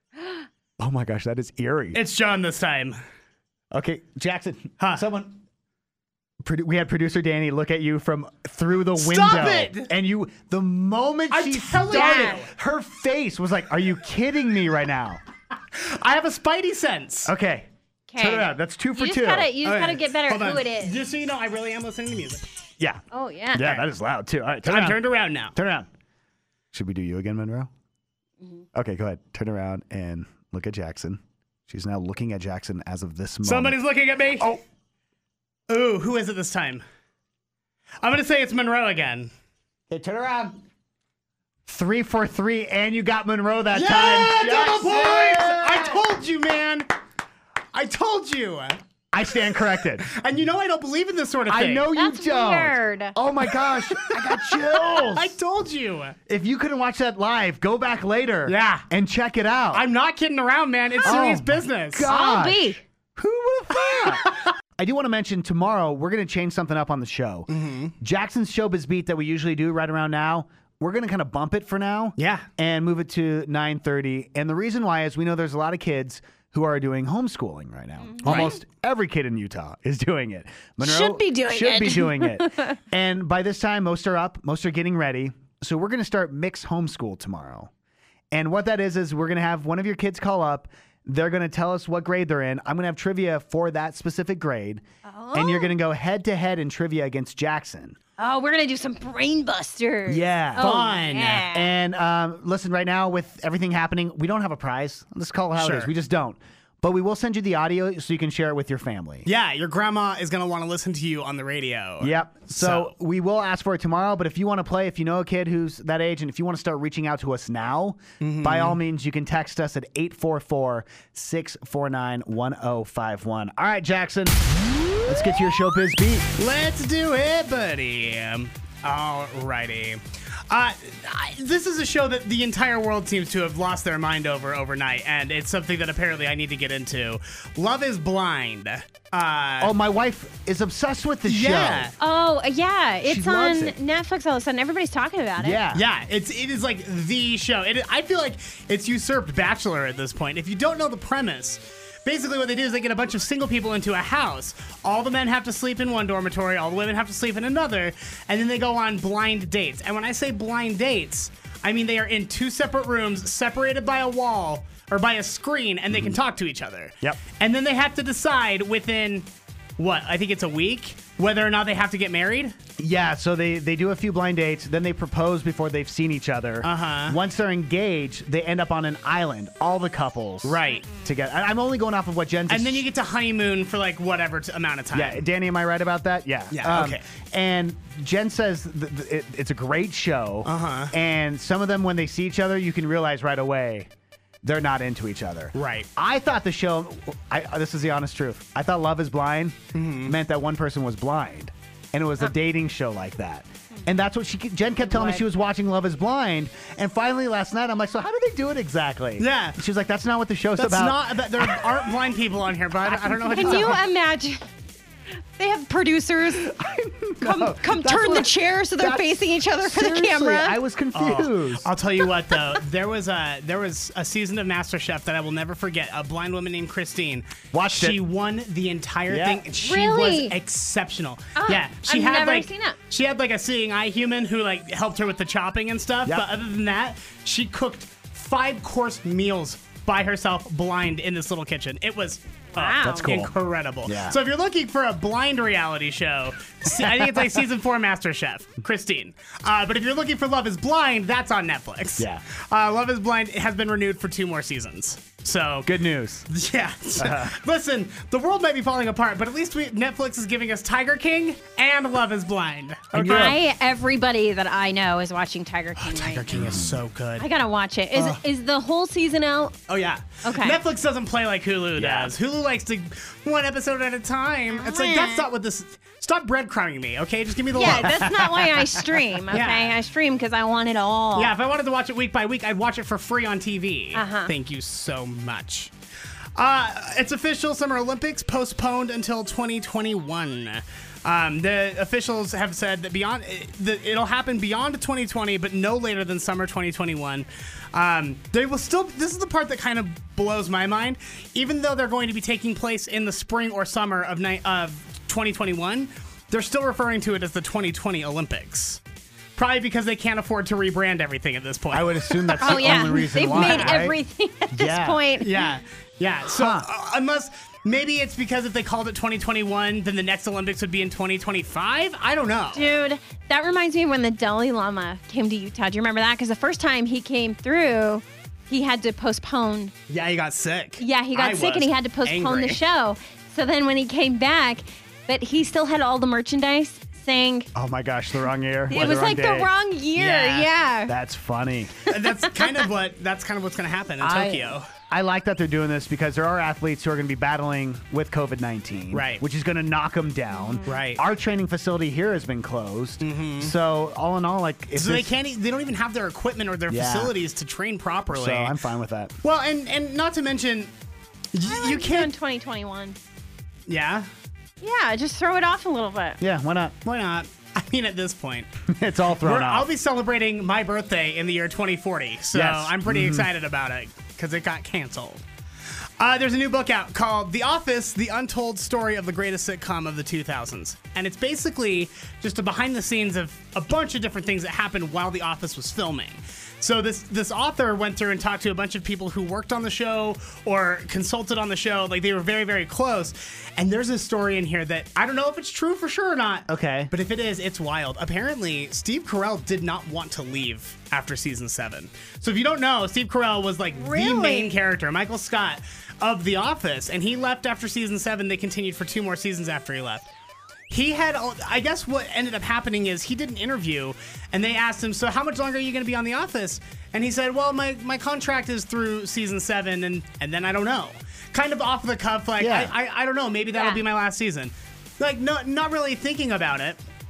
Oh my gosh, that is eerie. It's John this time. Okay, Jackson. Huh. Someone. Produ- We had producer Danny look at you from through the Stop window, it! and you. The moment I'm she telling started, you. her face was like, "Are you kidding me right now?" I have a spidey sense. Okay, turn Okay. around. That's two for You just two. gotta, you just Okay. gotta get better Hold at who on. it is. Just so you know, I really am listening to music. Yeah, Oh yeah. yeah, that is loud too. All right, turn I'm around. turned around now. Turn around. Should we do you again, Monroe? Mm-hmm. Okay, go ahead. Turn around and look at Jackson. She's now looking at Jackson as of this moment. Somebody's looking at me. Oh. Ooh, who is it this time? I'm gonna say it's Monroe again. Okay, turn around. Three for three, and you got Monroe that Yeah, time. double Jackson! points! I told you, man. I told you. I stand corrected. And you know I don't believe in this sort of thing. I know you That's don't. weird. Oh my gosh, I got chills. I told you. If you couldn't watch that live, go back later. Yeah. And check it out. I'm not kidding around, man. It's Oh serious my business. God. I'll be. Who would have thought? I do want to mention tomorrow we're going to change something up on the show. Mm-hmm. Jackson's Showbiz Beat that we usually do right around now, we're going to kind of bump it for now. Yeah. And move it to nine thirty. And the reason why is we know there's a lot of kids who are doing homeschooling right now. Almost every kid in Utah is doing it. Monroe Should be doing should it. be doing it. And by this time, most are up. Most are getting ready. So we're going to start mixed homeschool tomorrow. And what that is, is we're going to have one of your kids call up. They're going to tell us what grade they're in. I'm going to have trivia for that specific grade. Oh. And you're going to go head to head in trivia against Jackson. Oh, we're gonna do some brain busters. Yeah. Oh, Fun. yeah. And um, listen, right now with everything happening, we don't have a prize. Let's call it how it Sure. is. We just don't. But we will send you the audio so you can share it with your family. Yeah, your grandma is going to want to listen to you on the radio. Yep. So, So- we will ask for it tomorrow. But if you want to play, if you know a kid who's that age, and if you want to start reaching out to us now, Mm-hmm. by all means, you can text us at eight four four, six four nine, one oh five one. All right, Jackson, let's get to your Showbiz Beat. Let's do it, buddy. Alrighty. Uh, I, this is a show that the entire world seems to have lost their mind over overnight, and it's something that apparently I need to get into. Love is Blind. Uh, oh, my wife is obsessed with the yeah. show. Oh, yeah. It's She on loves it. Netflix all of a sudden. Everybody's talking about it. Yeah. Yeah, it's it is like the show. It, I feel like it's usurped Bachelor at this point. If you don't know the premise, basically what they do is they get a bunch of single people into a house. All the men have to sleep in one dormitory, all the women have to sleep in another, and then they go on blind dates. And when I say blind dates, I mean they are in two separate rooms, separated by a wall or by a screen, and they can talk to each other. Yep. And then they have to decide within, what, I think it's a week, whether or not they have to get married. Yeah, so they, they do a few blind dates, then they propose before they've seen each other. Uh-huh. Once they're engaged, they end up on an island, all the couples. Right. Together. I- I'm only going off of what Jen And then you get to honeymoon for like whatever t- amount of time. Yeah, Danny, am I right about that? Yeah. Yeah, Um, okay. And Jen says th- th- it, it's a great show. Uh-huh. And some of them, when they see each other, you can realize right away they're not into each other. Right. I thought the show, I, this is the honest truth, I thought Love is Blind Mm-hmm. meant that one person was blind. And it was a dating show like that. And that's what she Jen kept telling me What? she was watching Love is Blind. And finally last night, I'm like, so how do they do it exactly? Yeah. She was like, that's not what the show's That's about. not. That there aren't blind people on here, but I don't know what Can to you tell. imagine? They have producers come No, come that's turn what- the chair so they're that's- facing each other for the Seriously, camera. I was confused. I'll tell you what, though, there was a there was a season of MasterChef that I will never forget. A blind woman named Christine. Watched she it. won the entire Yeah. thing. She Really? was exceptional. Oh, yeah, she I've had never like seen it. she had like a seeing eye human who like helped her with the chopping and stuff. Yep. But other than that, she cooked five course meals by herself, blind, in this little kitchen. It was. uh, Wow. That's cool. Incredible. Yeah. So if you're looking for a blind reality show, see- I think it's like season four MasterChef, Christine. Uh, but if you're looking for Love is Blind, that's on Netflix. Yeah. Uh, Love is Blind has been renewed for two more seasons. So Good news. yeah. Listen, the world might be falling apart, but at least we, Netflix is giving us Tiger King and Love is Blind. And you're a- I everybody that I know is watching Tiger King. Tiger right King now. is so good. I gotta watch it. Is is the whole season out? Oh yeah. Okay. Netflix doesn't play like Hulu Yeah. does. Hulu likes to one episode at a time. It's like that's not what this. Stop breadcrumbing me, okay? Just give me the Yeah, love. that's not why I stream. Okay, Yeah. I stream because I want it all. Yeah, if I wanted to watch it week by week, I'd watch it for free on T V. Uh-huh. Thank you so much. Uh, it's official. Summer Olympics postponed until twenty twenty-one. Um, the officials have said that beyond that it'll happen beyond twenty twenty, but no later than summer twenty twenty-one. Um, they will still. This is the part that kind of blows my mind. Even though they're going to be taking place in the spring or summer of ni- of twenty twenty-one, they're still referring to it as the twenty twenty Olympics. Probably because they can't afford to rebrand everything at this point. I would assume that's Oh the yeah, only reason they've why. made right? everything at this Yeah. point. Yeah, yeah. So Huh. uh, unless maybe it's because if they called it twenty twenty-one, then the next Olympics would be in twenty twenty-five. I don't know. Dude, that reminds me of when the Dalai Lama came to Utah. Do you remember that? Because the first time he came through, he had to postpone. Yeah, he got sick. Yeah, he got I sick and was he had to postpone angry. the show. So then when he came back, but he still had all the merchandise saying Oh my gosh, the wrong year. it was like day. the wrong year. Yeah. Yeah. That's funny. And that's kind of what that's kind of what's going to happen in I- Tokyo. I like that they're doing this because there are athletes who are going to be battling with COVID nineteen, Right. which is going to knock them down. Right. Our training facility here has been closed. So all in all, like, if So they this- can't. e- They don't even have their equipment or their Yeah. facilities to train properly. So I'm fine with that. well, and and not to mention, y- I like you doing can't. twenty twenty-one. Yeah. Yeah, just throw it off a little bit. Yeah, why not? Why not? I mean, at this point. It's all thrown We're- off. I'll be celebrating my birthday in the year twenty forty, so Yes. I'm pretty Mhm. excited about it because it got canceled. Uh, there's a new book out called The Office, The Untold Story of the Greatest Sitcom of the two thousands. And it's basically just a behind the scenes of a bunch of different things that happened while The Office was filming. So this this author went through and talked to a bunch of people who worked on the show or consulted on the show. Like, they were very, very close. And there's a story in here that I don't know if it's true for sure or not. Okay. But if it is, it's wild. Apparently, Steve Carell did not want to leave after season seven. So if you don't know, Steve Carell was like the Really? main character, Michael Scott, of The Office. And he left after season seven. They continued for two more seasons after he left. He had, I guess what ended up happening is he did an interview and they asked him, so how much longer are you going to be on The Office? And he said, well, my, my contract is through season seven and, and then I don't know. Kind of off the cuff, like, Yeah. I, I, I don't know, maybe that'll Yeah. be my last season. Like, no, not really thinking about it.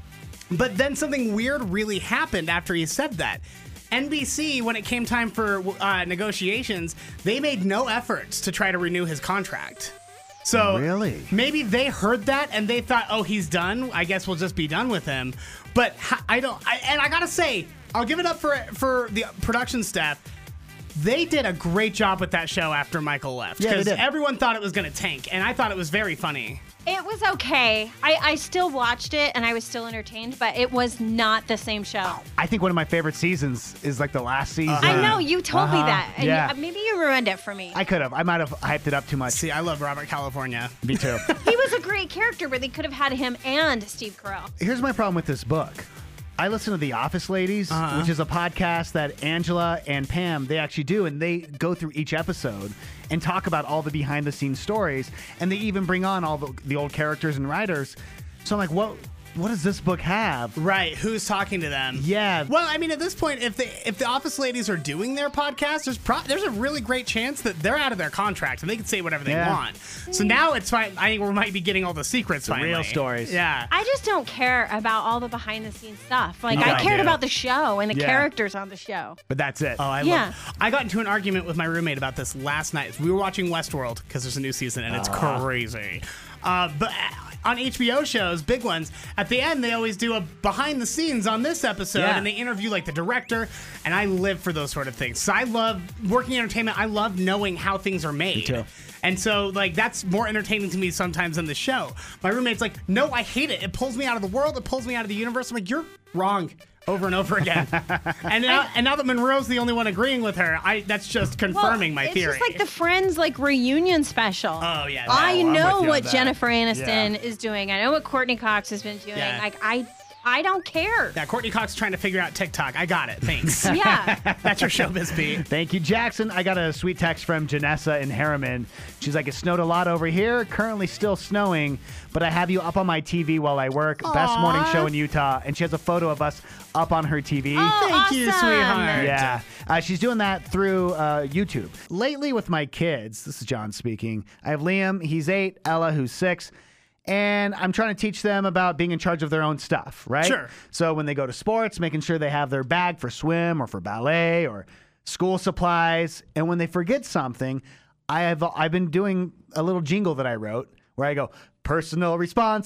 But then something weird really happened after he said that. N B C, when it came time for uh, negotiations, they made no efforts to try to renew his contract. So really? Maybe they heard that and they thought, oh, he's done. I guess we'll just be done with him. But I don't, I, and I gotta say, I'll give it up for for the production staff. They did a great job with that show after Michael left. Yeah, they Because did. everyone thought it was going to tank, and I thought it was very funny. It was okay. I, I still watched it and I was still entertained, but it was not the same show. I think one of my favorite seasons is like the last season. I know, you told me Uh-huh. that. And Yeah. you- maybe you ruined it for me. I could have. I might have hyped it up too much. See, I love Robert California. Me too. He was a great character, but they could have had him and Steve Carell. Here's my problem with this book. I listen to The Office Ladies, Uh-huh. which is a podcast that Angela and Pam, they actually do, and they go through each episode and talk about all the behind-the-scenes stories, and they even bring on all the, the old characters and writers. So I'm like, what what does this book have? Right, who's talking to them? Yeah. Well, I mean, at this point, if they if the Office Ladies are doing their podcast, there's pro- there's a really great chance that they're out of their contract and they can say whatever they Yeah. want. So now it's fine. I think we might be getting all the secrets The finally. real stories. Yeah. I just don't care about all the behind the scenes stuff. Like, No, I I cared do. about the show and the Yeah. characters on the show. But that's it. Oh, I Yeah. love. I got into an argument with my roommate about this last night. We were watching Westworld because there's a new season and it's Ah. crazy. Uh, but on H B O shows, big ones, at the end they always do a behind the scenes on this episode, Yeah. and they interview like the director. And I live for those sort of things. So I love working in entertainment. I love knowing how things are made. Me too. And so, like, that's more entertaining to me sometimes than the show. My roommate's like, no, I hate it. It pulls me out of the world. It pulls me out of the universe. I'm like, you're wrong. Over and over again. and now, and now that Monroe's the only one agreeing with her, I that's just confirming my it's theory. just like the Friends like reunion special. Oh, yeah, I no, I'm know with you on what that. Jennifer Aniston Yeah. is doing. I know what Courtney Cox has been doing. Yeah. Like I, I don't care. yeah, Courtney Cox trying to figure out TikTok. I got it. Thanks. Yeah. That's your showbiz beat. Thank you, Jackson. I got a sweet text from Janessa in Harriman. She's like, it snowed a lot over here. Currently still snowing, but I have you up on my T V while I work. Best morning show in Utah. And she has a photo of us up on her T V. Oh, Thank you, awesome. sweetheart. Yeah. Uh, she's doing that through uh, YouTube. Lately with my kids, this is John speaking, I have Liam, he's eight, Ella, who's six, and I'm trying to teach them about being in charge of their own stuff, right? Sure. So when they go to sports, making sure they have their bag for swim or for ballet or school supplies. And when they forget something, I have I've been doing a little jingle that I wrote where I go, personal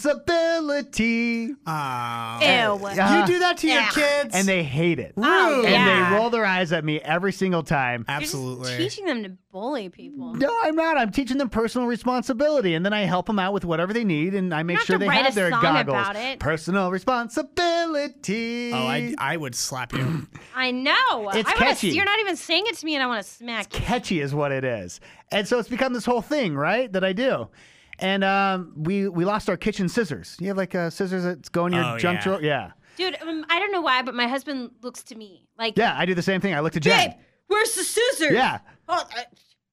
responsibility. Aw. Ew. Uh, You do that to your Yeah. kids? And they hate it. Oh, And yeah. they roll their eyes at me every single time. Absolutely. Teaching them to bully people. No, I'm not. I'm teaching them personal responsibility, and then I help them out with whatever they need, and I make have sure to they write have a their song goggles. about it. Personal responsibility. Oh, I, I would slap you. I know. It's I wanna, catchy. You're not even saying it to me, and I want to smack you. Catchy is what it is, and so it's become this whole thing, right? That I do. And um, we we lost our kitchen scissors. You have like uh, scissors that go in your Oh, junk yeah. drawer. Yeah, Dude, um, I don't know why, but my husband looks to me like, yeah. I do the same thing. I look to Jen. babe, where's the scissors? Yeah. Oh, I,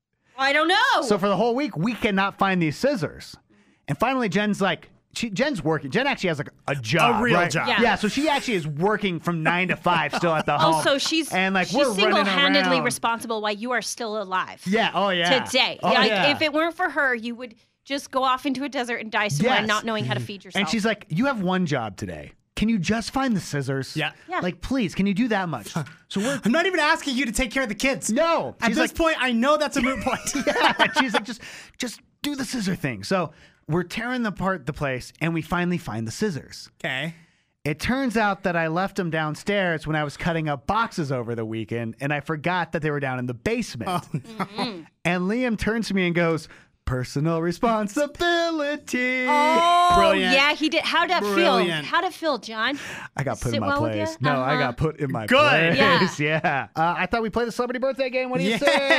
I don't know. So for the whole week, we cannot find these scissors. And finally, Jen's like, she, Jen's working. Jen actually has like a job, A real right? job. Yeah. Yeah. So she actually is working from nine to five, still at the home. Also, she's and like she's we're running single-handedly around. responsible why you are still alive. Yeah. Oh yeah. Today, Oh, like yeah. if it weren't for her, you would just go off into a desert and die somewhere, Yes. not knowing how to feed yourself. And she's like, you have one job today. Can you just find the scissors? Yeah. Yeah. Like, please, can you do that much? So we're I'm not even asking you to take care of the kids. no. At She's this like, point, I know that's a moot point. yeah. She's like, just, just do the scissor thing. So we're tearing apart the place, and we finally find the scissors. Okay. It turns out that I left them downstairs when I was cutting up boxes over the weekend, and I forgot that they were down in the basement. Oh, Mm-hmm. And Liam turns to me and goes, personal responsibility. oh, Brilliant. yeah, he did. How'd that feel? Brilliant. How'd it feel, John? I got put Sit in my well with place. ya? No, I Uh-huh. got put in my Good. place. Yeah. Uh, I thought we played the celebrity birthday game. What do you Yeah. say?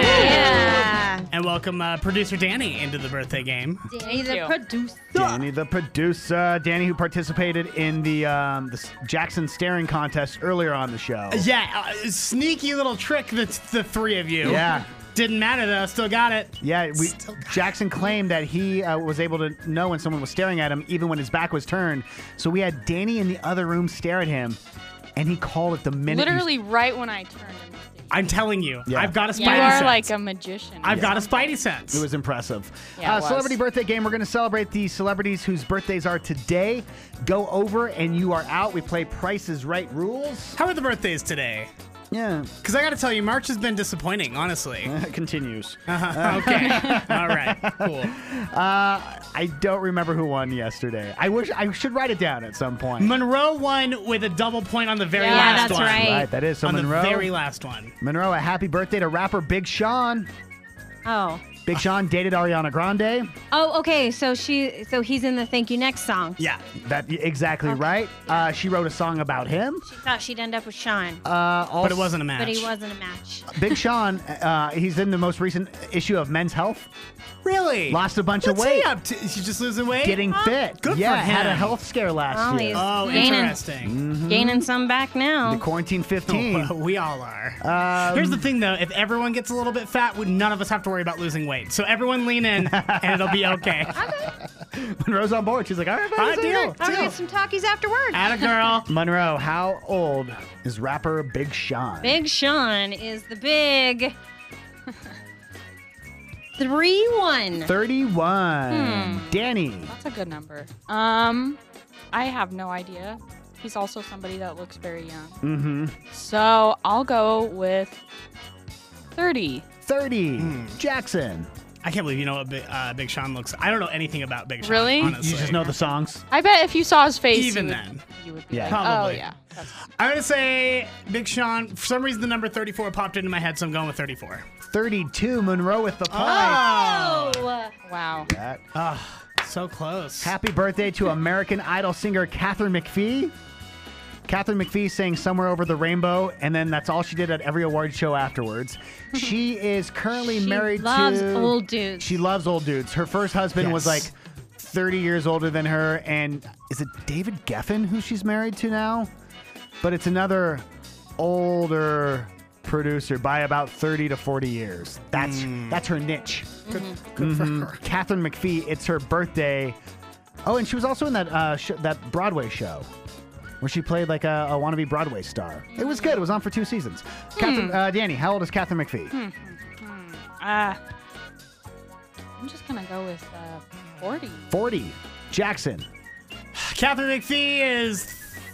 Yeah. And welcome uh, producer Danny into the birthday game. Danny the you. producer. Danny, the producer. Danny, who participated in the, um, the Jackson staring contest earlier on the show. Yeah, uh, sneaky little trick that's the three of you. Yeah. Didn't matter though, still got it. Yeah, we, Still got Jackson claimed that he uh, was able to know when someone was staring at him, even when his back was turned. So we had Danny in the other room stare at him, and he called it the minute. you- Literally right when I turned him. I'm telling you, Yeah. I've got a You spidey are sense. like a magician. I've got a spidey sense. It was impressive. Yeah, uh, it was. Celebrity birthday game. We're going to celebrate the celebrities whose birthdays are today. Go over and you are out. We play Price is Right rules. How are the birthdays today? Yeah. Because I got to tell you, March has been disappointing, honestly. It continues. Uh-huh. Okay. All right. Cool. Uh, I don't remember who won yesterday. I wish I should write it down at some point. Monroe won with a double point on the very Yeah, last that's one. right. Right, that is. So on Monroe. the very last one. Monroe, a happy birthday to rapper Big Sean. Oh. Big Sean dated Ariana Grande. Oh, okay. So she, so he's in the Thank You Next song. Yeah. That exactly Okay. right. Uh, she wrote a song about him. She thought she'd end up with Sean, Uh, also, But it wasn't a match. but he wasn't a match. Big Sean, uh, he's in the most recent issue of Men's Health. Really? Lost a bunch What's of weight. he up to? Is he just losing weight? Getting fit. Good yeah, for had a him. health scare last Oh, year. he's Oh, gaining, interesting. gaining some back now. The quarantine fifteen. Oh, we all are. Um, Here's the thing, though. If everyone gets a little bit fat, we- none of us have to worry about losing weight. So everyone lean in, and it'll be okay. Monroe's on board. She's like, all right, All fine, right, deal. I'll deal. get some talkies afterward. Atta girl. Monroe, how old is rapper Big Sean? Big Sean is the big three one. thirty-one. Hmm. Danny. That's a good number. Um, I have no idea. He's also somebody that looks very young. Mm-hmm. So I'll go with thirty. thirty. Hmm. Jackson. I can't believe you know what Big, uh, Big Sean looks. I don't know anything about Big Sean. Really? You Honestly. You just know the songs? I bet if you saw his face, Even you would, then. you would be Yeah. like, Probably. oh yeah. That's I'm gonna say Big Sean. For some reason, the number thirty-four popped into my head, so I'm going with thirty-four. thirty-two. Monroe with the point. Oh, wow. That. oh so close. Happy birthday to American Idol singer Catherine McPhee. Catherine McPhee sang Somewhere Over the Rainbow, and then that's all she did at every award show afterwards. She is currently She married loves to... old dudes. She loves old dudes. Her first husband was like Yes. thirty years older than her, and is it David Geffen who she's married to now? But it's another older producer by about thirty to forty years. That's that's her niche. Good, good for her. Catherine McPhee, it's her birthday. Oh, and she was also in that uh, sh- that Broadway show where she played like a, a wannabe Broadway star. It was good. It was on for two seasons. Catherine, uh, Danny, how old is Catherine McPhee? Hmm. Hmm. Uh, I'm just gonna go with uh, forty. forty. Jackson. Catherine McPhee is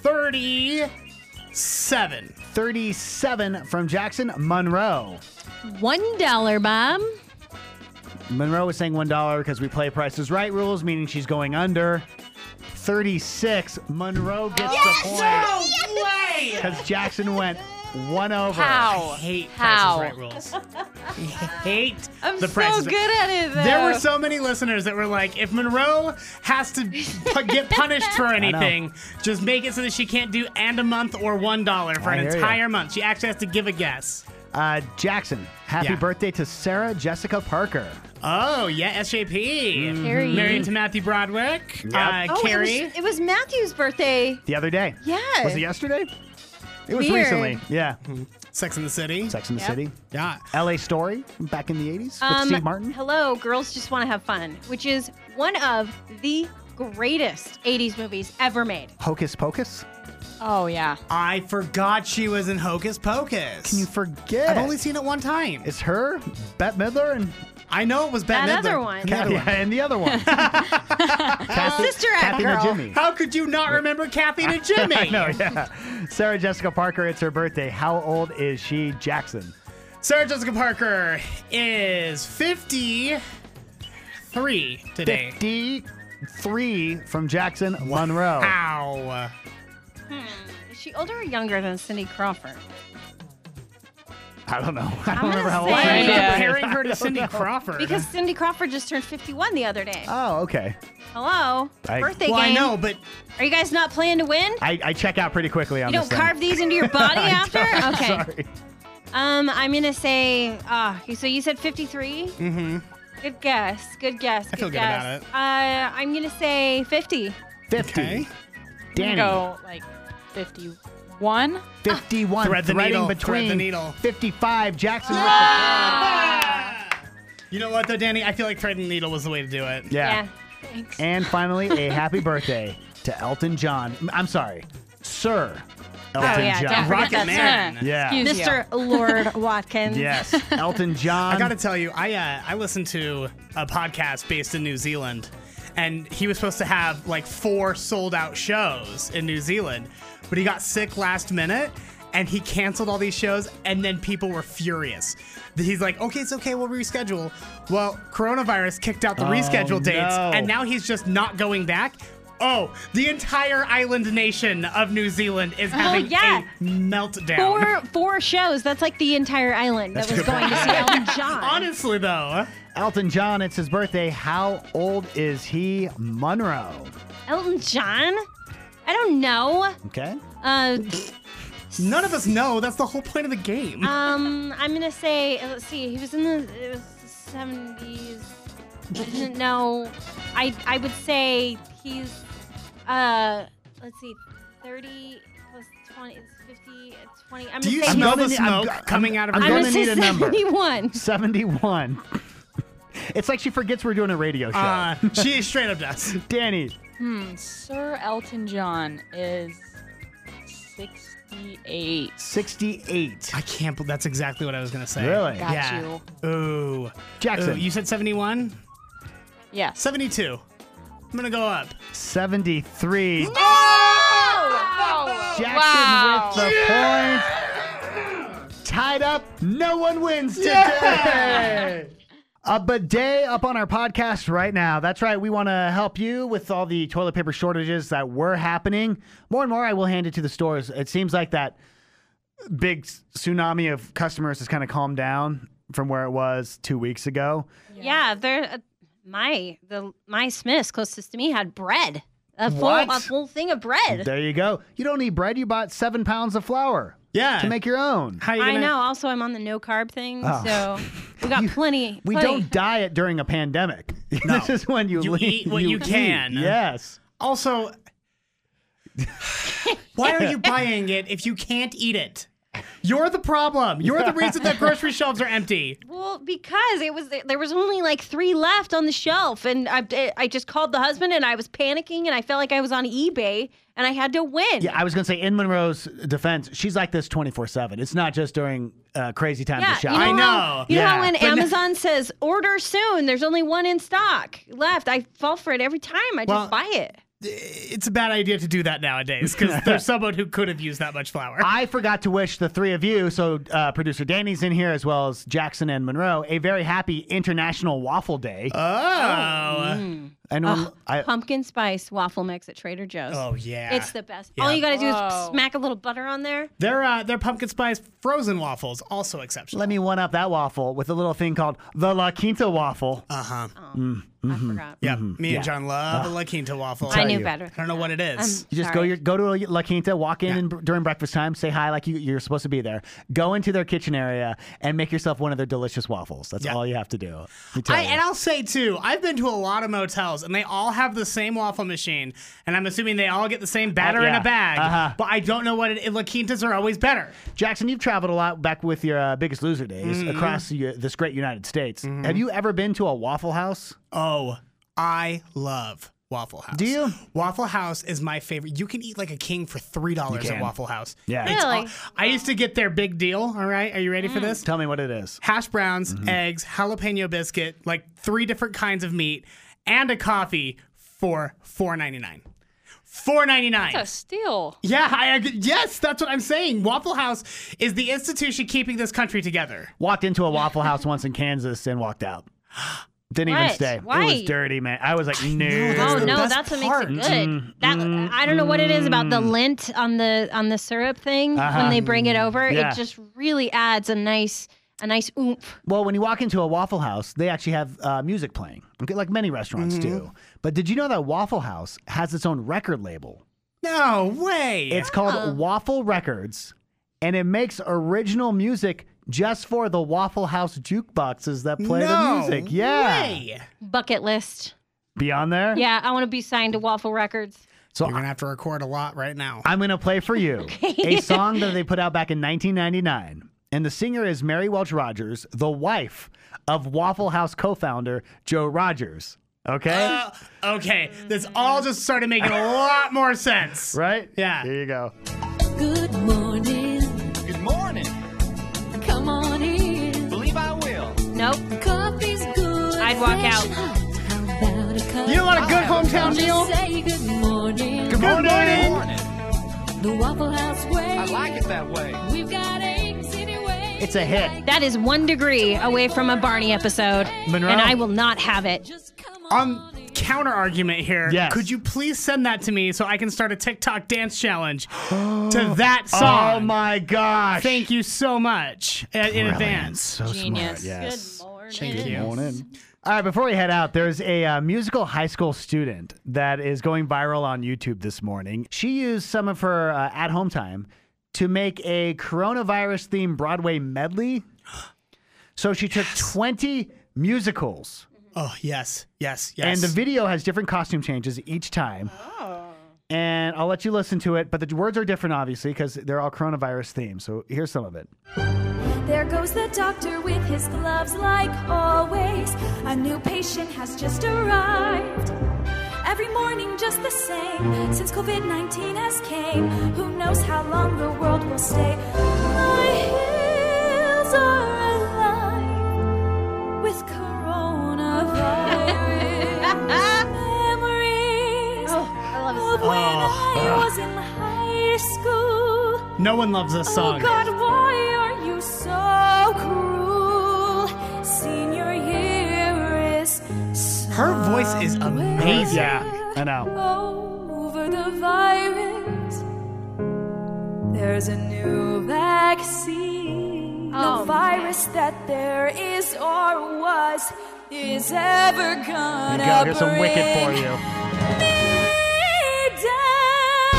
thirty-seven. thirty-seven from Jackson. Monroe. One dollar, Bob. Monroe is saying one dollar because we play Price is Right rules, meaning she's going under. thirty-six. Monroe gets the point. No way! Because Jackson went one over. How? I hate How? Price is Right rules. I hate I'm the so Price is Right. good at it, though. There were so many listeners that were like, if Monroe has to pu- get punished for anything, just make it so that she can't do and a month or one dollar for I an hear ya. entire month. She actually has to give a guess. Uh, Jackson, happy Yeah. birthday to Sarah Jessica Parker. Oh, yeah, S J P. Carrie. Married to Matthew Broderick. Yep. Uh, Oh, Carrie. It was, it was Matthew's birthday. The other day. Yeah. Was it yesterday? It was Weird. recently. Yeah. Sex in the City. Sex in the Yep. City. Yeah. L A Story back in the eighties with Um, Steve Martin. Hello, Girls Just Want to Have Fun, which is one of the greatest eighties movies ever made. Hocus Pocus. Oh yeah. I forgot she was in Hocus Pocus. Can you forget? I've only seen it one time. It's her, Bette Midler, and I know it was Bette That Midler. other one. And the other yeah, one. and the other one. Kathy, Sister Act Kathy girl. Najimy. How could you not remember Kathy and Jimmy? I know, yeah. Sarah Jessica Parker, it's her birthday. How old is she, Jackson? Sarah Jessica Parker is fifty-three today. fifty-three from Jackson Monroe. Ow. Hmm. Is she older or younger than Cindy Crawford? I don't know. I I'm don't remember gonna how old say- she Why are is. you Yeah. comparing her I to don't Cindy know. Crawford? Because Cindy Crawford just turned fifty-one the other day. Oh, okay. Hello? I- Birthday well, I game. know, but Are you guys not playing to win? I, I check out pretty quickly on You this don't thing. carve these into your body I after? don't. Okay. Sorry. Um, I'm gonna say, uh, so you said fifty-three? mm-hmm. Good guess. Good guess. I feel good good guess. about it. Uh, I'm gonna say fifty. fifty. Okay. I'm Danny. gonna go like fifty-one. fifty-one. Thread the threading needle, between thread the needle. fifty-five. Jackson with You know what, though, Danny? I feel like threading the needle was the way to do it. the Yeah. Thanks. And finally, a happy birthday to Elton John. I'm sorry, Sir Elton oh, yeah, John. don't forget Rocket that, Man. sir. Yeah. Excuse Mister Lord Watkins. Yes. Elton John. I got to tell you, I uh, I listened to a podcast based in New Zealand, and he was supposed to have like four sold out shows in New Zealand, but he got sick last minute, and he canceled all these shows, and then people were furious. He's like, okay, it's okay, we'll reschedule. Well, coronavirus kicked out the Oh, reschedule dates, no. and now he's just not going back. Oh, the entire island nation of New Zealand is having yeah. a meltdown. Four four shows. That's like the entire island that was going to see Elton John. Honestly, though. Elton John, it's his birthday. How old is he, Monroe? Elton John? I don't know. Okay. Uh, None of us know. That's the whole point of the game. um, I'm gonna say. Let's see. He was in the, it was the seventies. No, I I would say he's. Uh, let's see, thirty plus twenty is fifty. twenty. I'm Do gonna you say smell gonna the need- I'm smoke go- coming I'm- out of I'm her gonna nose? need a number. seventy-one. seventy-one. It's like she forgets we're doing a radio show. Uh, she straight up does. Danny. Hmm. Sir Elton John is sixty-eight. sixty-eight. I can't believe that's exactly what I was going to say. Really? Got Yeah. you. Ooh. Jackson. Ooh, you said seventy-one? Yes. seventy-two. I'm going to go up. seventy-three. Oh! Jackson Wow. with the point. Tied up. No one wins today. A bidet up on our podcast right now. That's right. We want to help you with all the toilet paper shortages that were happening. More and more, I will hand it to the stores. It seems like that big tsunami of customers has kind of calmed down from where it was two weeks ago. Yeah, there. Uh, my the my Smiths closest to me had bread. A full What? a full thing of bread. There you go. You don't need bread. You bought seven pounds of flour. Yeah. To make your own. How you I gonna- know. Also, I'm on the no carb thing, Oh. so we got plenty. We plenty. don't diet during a pandemic. No. This is when you, You leave, eat what you can. Yes. Also, why are you buying it if you can't eat it? You're the problem. You're the reason that grocery shelves are empty. Well, because it was there was only like three left on the shelf, and I I just called the husband, and I was panicking, and I felt like I was on eBay, and I had to win. Yeah, I was going to say, in Monroe's defense, she's like this twenty-four seven. It's not just during uh, crazy times Yeah, of shop. you know I know. How, you know Yeah. how when But n- Amazon says order soon, there's only one in stock left. I fall for it every time. I Well, just buy it. It's a bad idea to do that nowadays because there's someone who could have used that much flour. I forgot to wish the three of you, so uh, producer Danny's in here as well as Jackson and Monroe, a very happy International Waffle Day. Oh. Mm. and when I, Pumpkin spice waffle mix at Trader Joe's. Oh, yeah. It's the best. Yeah. All you got to do Whoa. is smack a little butter on there. Their, uh, their pumpkin spice frozen waffles, also exceptional. let me one up that waffle with a little thing called the La Quinta waffle. Uh-huh. Mm, I mhm. forgot. Yeah, me Yeah. and John love the La Quinta waffle. I knew you. better. I don't know what it is. You just Sorry. go your, go to La Quinta, walk in, and, during breakfast time, say hi like you, you're supposed to be there. Go into their kitchen area and make yourself one of their delicious waffles. That's Yeah. all you have to do. Let me tell I, you. and I'll say too, I've been to a lot of motels and they all have the same waffle machine, and I'm assuming they all get the same batter Uh, in yeah. a bag. Uh-huh. But I don't know what it. La Quintas are always better. Jackson, you've traveled a lot back with your uh, Biggest Loser days Mm-hmm. across the, this great United States. Have you ever been to a Waffle House? Oh, I love Waffle House. Do you? Waffle House is my favorite. You can eat like a king for three dollars You at can. Waffle House. Yeah. It's Really? all- I used to get their big deal. All right, are you ready for this? Tell me what it is. Hash browns, Mm-hmm. eggs, jalapeno biscuit, like three different kinds of meat, and a coffee for four ninety-nine. four ninety-nine. That's a steal. Yeah, I, ag- yes, that's what I'm saying. Waffle House is the institution keeping this country together. Walked into a Waffle House once in Kansas and walked out. Didn't even What? stay. Why? It was dirty, man. I was like, no. that's Oh the no, best that's what part. makes it good. Mm, that mm, I don't know what it is about the lint on the on the syrup thing Uh-huh. when they bring it over. Yeah. It just really adds a nice a nice oomph. Well, when you walk into a Waffle House, they actually have uh, music playing, okay, like many restaurants Mm-hmm. do. But did you know that Waffle House has its own record label? No way. It's called Waffle Records, and it makes original music just for the Waffle House jukeboxes that play no the music. Yeah. way. Bucket list. Be on there? Yeah, I want to be signed to Waffle Records. So You're going to have to record a lot right now. I'm going to play for you a song that they put out back in nineteen ninety-nine. And the singer is Mary Welch Rogers, the wife of Waffle House co-founder Joe Rogers. Okay? Uh, okay, this all just started making a lot more sense. Right? Yeah. Here you go. good morning. Good morning. Come on in. Believe I will. Nope. Coffee's good. I'd walk out. How about a cup? You don't want a good hometown meal? Say good morning. Good morning. The Waffle House way. I like it that way. We've got eggs anyway. It's a hit. That is one degree away from a Barney episode. Monroe? And I will not have it. On counter argument here, Yes. could you please send that to me so I can start a TikTok dance challenge to that song? Oh my gosh. Thank you so much in, in Brilliant. advance. So Genius. smart. Yes. Good morning. Thank you. Morning. All right, before we head out, there's a uh, musical high school student that is going viral on YouTube this morning. She used some of her uh, at-home time to make a coronavirus-themed Broadway medley. So she took twenty musicals. Oh, yes, yes, yes. And the video has different costume changes each time. Oh. And I'll let you listen to it, but the words are different, obviously, because they're all coronavirus themed. So here's some of it. There goes the doctor with his gloves like always. A new patient has just arrived. Every morning just the same. Since COVID nineteen has came, who knows how long the world will stay. My heels are alive with coronavirus. Memories Oh, I love of this when Oh. I was in high school. no one loves this song. Oh God, why are you so cruel? Senior year is Her voice is amazing. Yeah, I know. over the virus. There's a new vaccine. Oh, no virus that there is or was is ever gonna Here you go. Here's some bring Wicked for you. me down.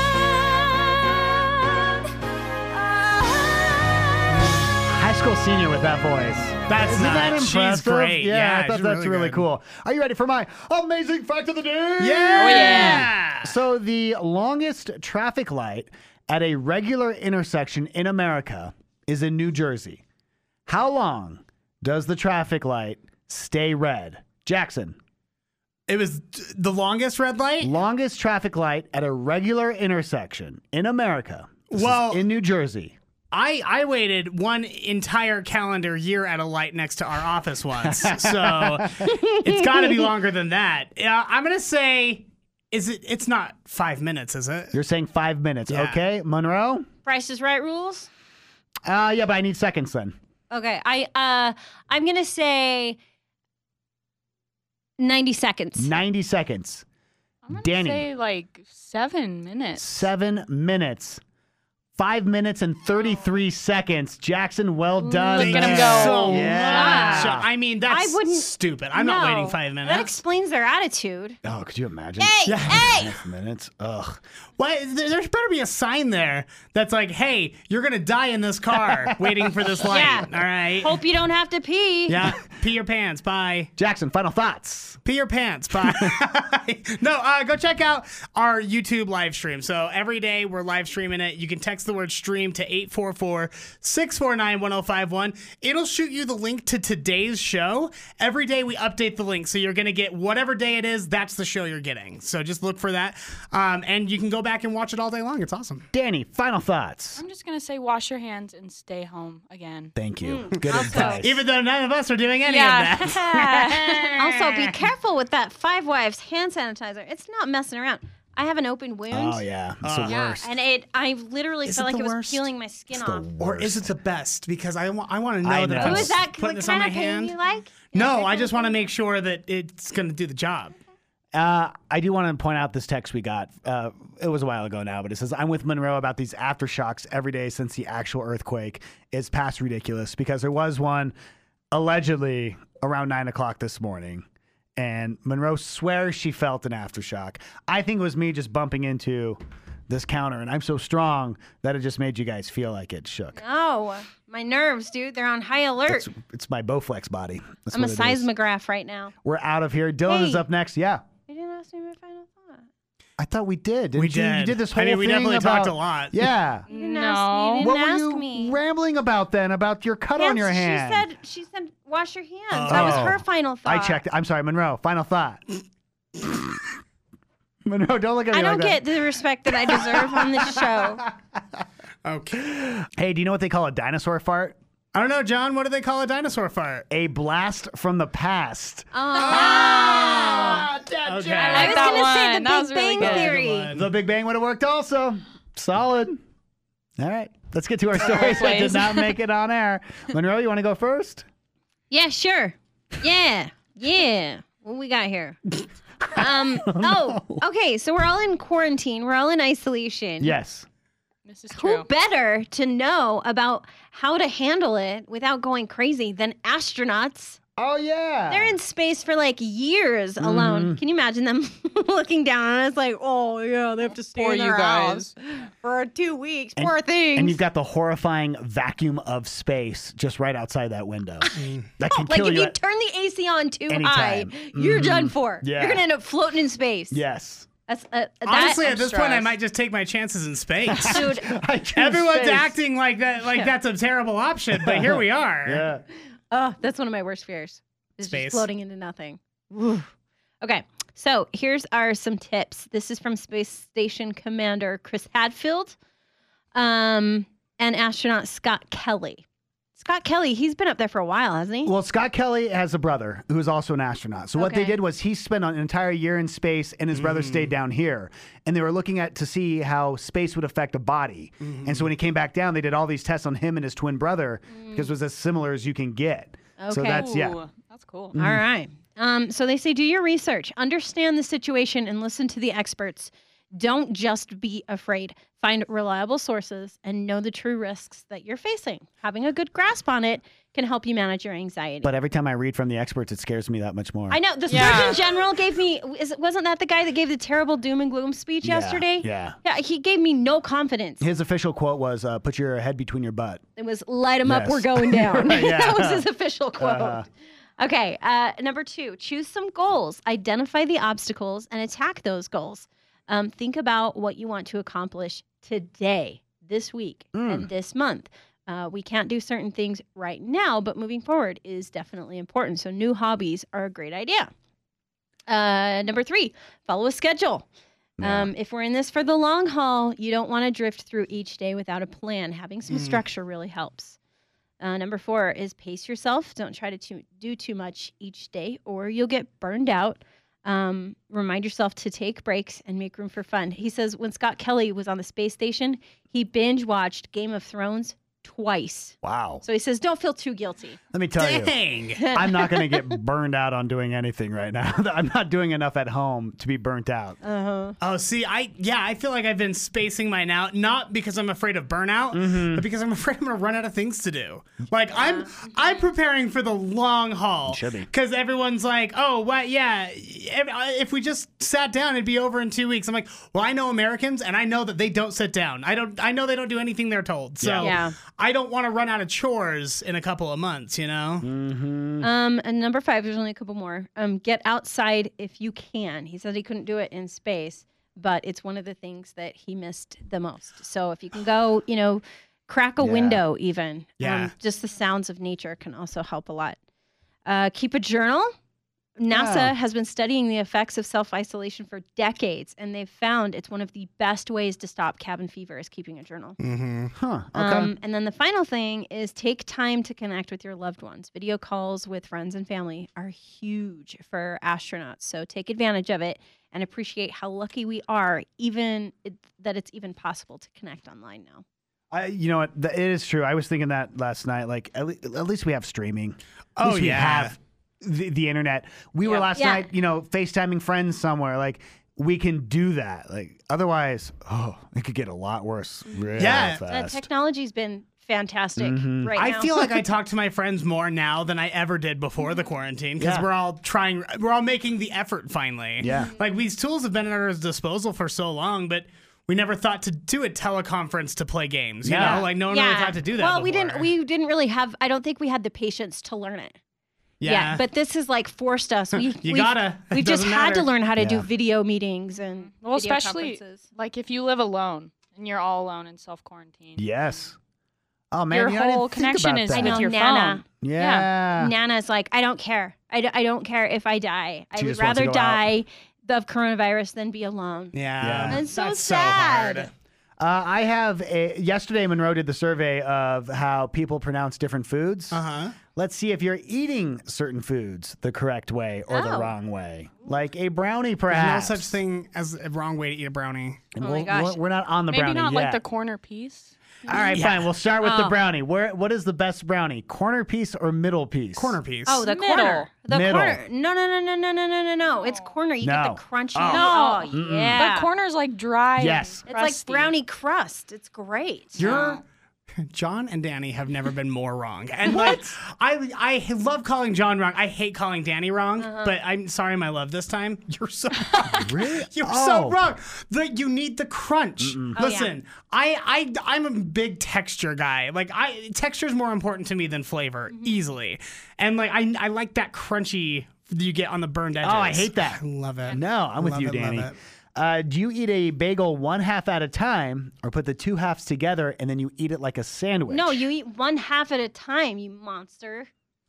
High school senior with that voice. That's Isn't not. that She's impressive? great. Yeah, Yeah, I thought she's that's really really, good. cool. Are you ready for my amazing fact of the day? Yeah. Oh, yeah. So the longest traffic light at a regular intersection in America is in New Jersey. How long does the traffic light stay red? Jackson. It was d- the longest red light? Longest traffic light at a regular intersection in America. This is Well- in New Jersey. I, I waited one entire calendar year at a light next to our office once. So it's got to be longer than that. Uh, I'm going to say, is it? It's not five minutes, is it? You're saying five minutes. Yeah. Okay, Monroe? Price is Right rules. Uh, yeah, but I need seconds then. Okay, I uh, I'm gonna say ninety seconds. ninety seconds. I'm gonna Danny. say like seven minutes. Seven minutes. Five minutes and thirty-three seconds. Jackson, well done. Look at him man. go. So Yeah. much. I mean, that's I wouldn't- stupid. I'm not No, waiting five minutes. That explains their attitude. Oh, could you imagine? Hey, Yeah. hey! Five minutes. Ugh. Why, there there better be a sign there that's like, hey, you're going to die in this car waiting for this light. Yeah. All right. Hope you don't have to pee. Yeah. Pee your pants. Bye. Jackson, final thoughts. Pee your pants. Bye. no, uh, go check out our YouTube live stream. So every day we're live streaming it. You can text the word stream to eight four four, six four nine, one oh five one. It'll shoot you the link to today's show. Every day we update the link. So you're going to get whatever day it is, that's the show you're getting. So just look for that. Um, and you can go back and watch it all day long. It's awesome. Danny, final thoughts. I'm just gonna say wash your hands and stay home again. Thank you. Mm, Good also- advice. Even though none of us are doing any Yeah. of that. Also, be careful with that Five Wives hand sanitizer. It's not messing around. I have an open wound. Oh, yeah. It's the Yeah. worst. And it, I literally Is felt it like the it was worst? peeling my skin It's the off. Or is it worst. the best? Because I want I want to know I that know. if I'm Who is that? putting What this kind on my of pain hand. you like? No, I just want to make sure that it's going to do the job. Uh, I do want to point out this text we got. Uh, it was a while ago now, but it says, I'm with Monroe about these aftershocks every day since the actual earthquake. It's past ridiculous because there was one allegedly around nine o'clock this morning. And Monroe swears she felt an aftershock. I think it was me just bumping into this counter, and I'm so strong that it just made you guys feel like it shook. No, my nerves, dude. They're on high alert. It's, it's my Bowflex body. That's I'm a what it is. seismograph right now. We're out of here. Dylan is Hey. up next. Yeah. You didn't ask me my final thought. I thought we did. Didn't We you? You did. did this whole I mean, we thing definitely about, talked a lot. Yeah. You didn't No. ask me. You What didn't were ask you me. rambling about then? About your cut on Hands- your hand? She said, she said, wash your hands. That was Oh. her final thought. I checked. I'm sorry, Monroe. Final thought. Monroe, don't look at me I don't like get the respect that I deserve on this show. Okay. Hey, do you know what they call a dinosaur fart? I don't know, John. What do they call a dinosaur fart? A blast from the past. Oh. Ah, Okay. I like I was that going to say one. the That Big was really Bang good. Theory. The Big Bang would have worked also. Solid. All right. Let's get to our stories that did not make it on air. Monroe, you want to go first? Yeah, sure. Yeah. Yeah. What we got here? Um. Oh, okay. So we're all in quarantine. We're all in isolation. Yes. This is Who true. better to know about how to handle it without going crazy than astronauts? Oh, yeah. They're in space for like years alone. Mm-hmm. Can you imagine them looking down on us like, oh, yeah, they have to stay Poor in you their guys. house for two weeks. And- Poor things. And you've got the horrifying vacuum of space just right outside that window. That can like kill if you. you at- turn the A C on too Anytime. high, you're Mhm. done for. Yeah. You're gonna end up floating in space. Yes. That's, uh, that, Honestly, I'm at this point, I stressed. might just take my chances in space. dude. I choose Everyone's space. acting like that, like that's a terrible option, but here we are. Yeah. Oh, that's one of my worst fears. Is Space. just floating into nothing. Oof. Okay, so here's our some tips. This is from Space Station Commander Chris Hadfield, um, and astronaut Scott Kelly. Scott Kelly, he's been up there for a while, hasn't he? Well, Scott Kelly has a brother who is also an astronaut. So what they Okay. did was he spent an entire year in space, and his brother stayed down here. And they were looking at to see how space would affect a body. And so when he came back down, they did all these tests on him and his twin brother because it was as similar as you can get. So Okay. that's yeah. Ooh, that's cool. All right. Um, so they say do your research, understand the situation, and listen to the experts. Don't just be afraid. Find reliable sources and know the true risks that you're facing. Having a good grasp on it can help you manage your anxiety. But every time I read from the experts, it scares me that much more. I know the Yeah. Surgeon General gave me. Is, wasn't that the guy that gave the terrible doom and gloom speech Yeah, yesterday? yeah. Yeah. He gave me no confidence. His official quote was, uh, "Put your head between your butt." It was light them up. Yes. We're going down. Yeah. That was his official quote. Uh-huh. Okay. Uh, number two, choose some goals. Identify the obstacles and attack those goals. Um, think about what you want to accomplish today, this week, Mm. and this month. Uh, we can't do certain things right now, but moving forward is definitely important. So new hobbies are a great idea. Uh, number three, follow a schedule. Yeah. Um, if we're in this for the long haul, you don't want to drift through each day without a plan. Having some Mm. structure really helps. Uh, number four is pace yourself. Don't try to too, do too much each day or you'll get burned out. Um, remind yourself to take breaks and make room for fun. He says when Scott Kelly was on the space station, he binge watched Game of Thrones twice. Wow. So he says, don't feel too guilty. Let me tell you. Dang. I'm not going to get burned out on doing anything right now. I'm not doing enough at home to be burnt out. Uh-huh. Oh, see, I yeah, I feel like I've been spacing mine out, not because I'm afraid of burnout, Mm-hmm. but because I'm afraid I'm gonna run out of things to do. Like I'm I'm preparing for the long haul. Should be. Because everyone's like, oh, what? Yeah, if, if we just sat down, it'd be over in two weeks. I'm like, well, I know Americans, and I know that they don't sit down. I don't. I know they don't do anything they're told. So Yeah. Yeah. I don't want to run out of chores in a couple of months. You know. Mm-hmm. Um, and number five, there's only a couple more. Um, get outside if you can. He said he couldn't do it in space, but it's one of the things that he missed the most. So if you can go, you know, crack a Yeah. window even. Yeah. Um, just the sounds of nature can also help a lot. Uh, keep a journal. NASA Yeah. has been studying the effects of self-isolation for decades, and they've found it's one of the best ways to stop cabin fever is keeping a journal. Mm-hmm. Huh. Okay. Um, and then the final thing is take time to connect with your loved ones. Video calls with friends and family are huge for astronauts. So take advantage of it and appreciate how lucky we are, even it, that it's even possible to connect online now. I, you know what? Th- It is true. I was thinking that last night. Like, at, le- at least we have streaming. At Oh, least we yeah. have the, the internet. We were Yep. last Yeah. night, you know, FaceTiming friends somewhere. Like, we can do that. Like, otherwise, oh, it could get a lot worse really Yeah. The fast. technology's been fantastic Mhm. right I now. feel like I talk to my friends more now than I ever did before the quarantine because Yeah. we're all trying, we're all making the effort finally. Yeah. Like these tools have been at our disposal for so long, but we never thought to do a teleconference to play games. You Yeah. know, like no one really thought to do that. Well, we before. didn't. We didn't really have. I don't think we had the patience to learn it. Yeah. but this has like forced us. We, You we've- gotta. It We've just doesn't had to matter. learn how to do Yeah. video meetings and Well, video especially conferences. like if you live alone and you're all alone in self quarantine. Yes. Oh man, Your you know, I didn't whole think connection about is that. with know, your Nana. phone. Yeah. Nana's like, I don't care. I, d- I don't care if I die. I She would just wants to rather go out. die of coronavirus than be alone. Yeah, Yeah. And so that's sad. so hard. Uh, I have a, yesterday Monroe did the survey of how people pronounce different foods. Uh-huh. Let's see if you're eating certain foods the correct way or the Oh. wrong way. Like a brownie, There's perhaps. no such thing as a wrong way to eat a brownie. And Oh my we'll- gosh. we're- We're not on the Maybe brownie not yet. like the corner piece. All right, Yeah. fine. We'll start with the Oh. brownie. Where? What is the best brownie? Corner piece or middle piece? Corner piece. Oh, the Middle. corner. The Middle. corner. No, no, no, no, no, no, no, no, no. It's corner. You No. get the crunchy. Oh. Oh, No. yeah. The corner's like dry. and Yes. It's like crusty. brownie crust. It's great. You're John and Danny have never been more wrong. And like I I love calling John wrong. I hate calling Danny wrong, Uh-huh. but I'm sorry, my love. This time you're so wrong. Really? You're Oh. so wrong. The, you need the crunch. Oh, yeah. Listen, I I I'm a big texture guy. Like I texture is more important to me than flavor, Mm-hmm. easily. And like I I like that crunchy you get on the burned edges. Oh, I hate that. I love it. No, I'm with Love you, it, love Danny. it. Uh, do you eat a bagel one half at a time, or put the two halves together and then you eat it like a sandwich? No, you eat one half at a time, you monster.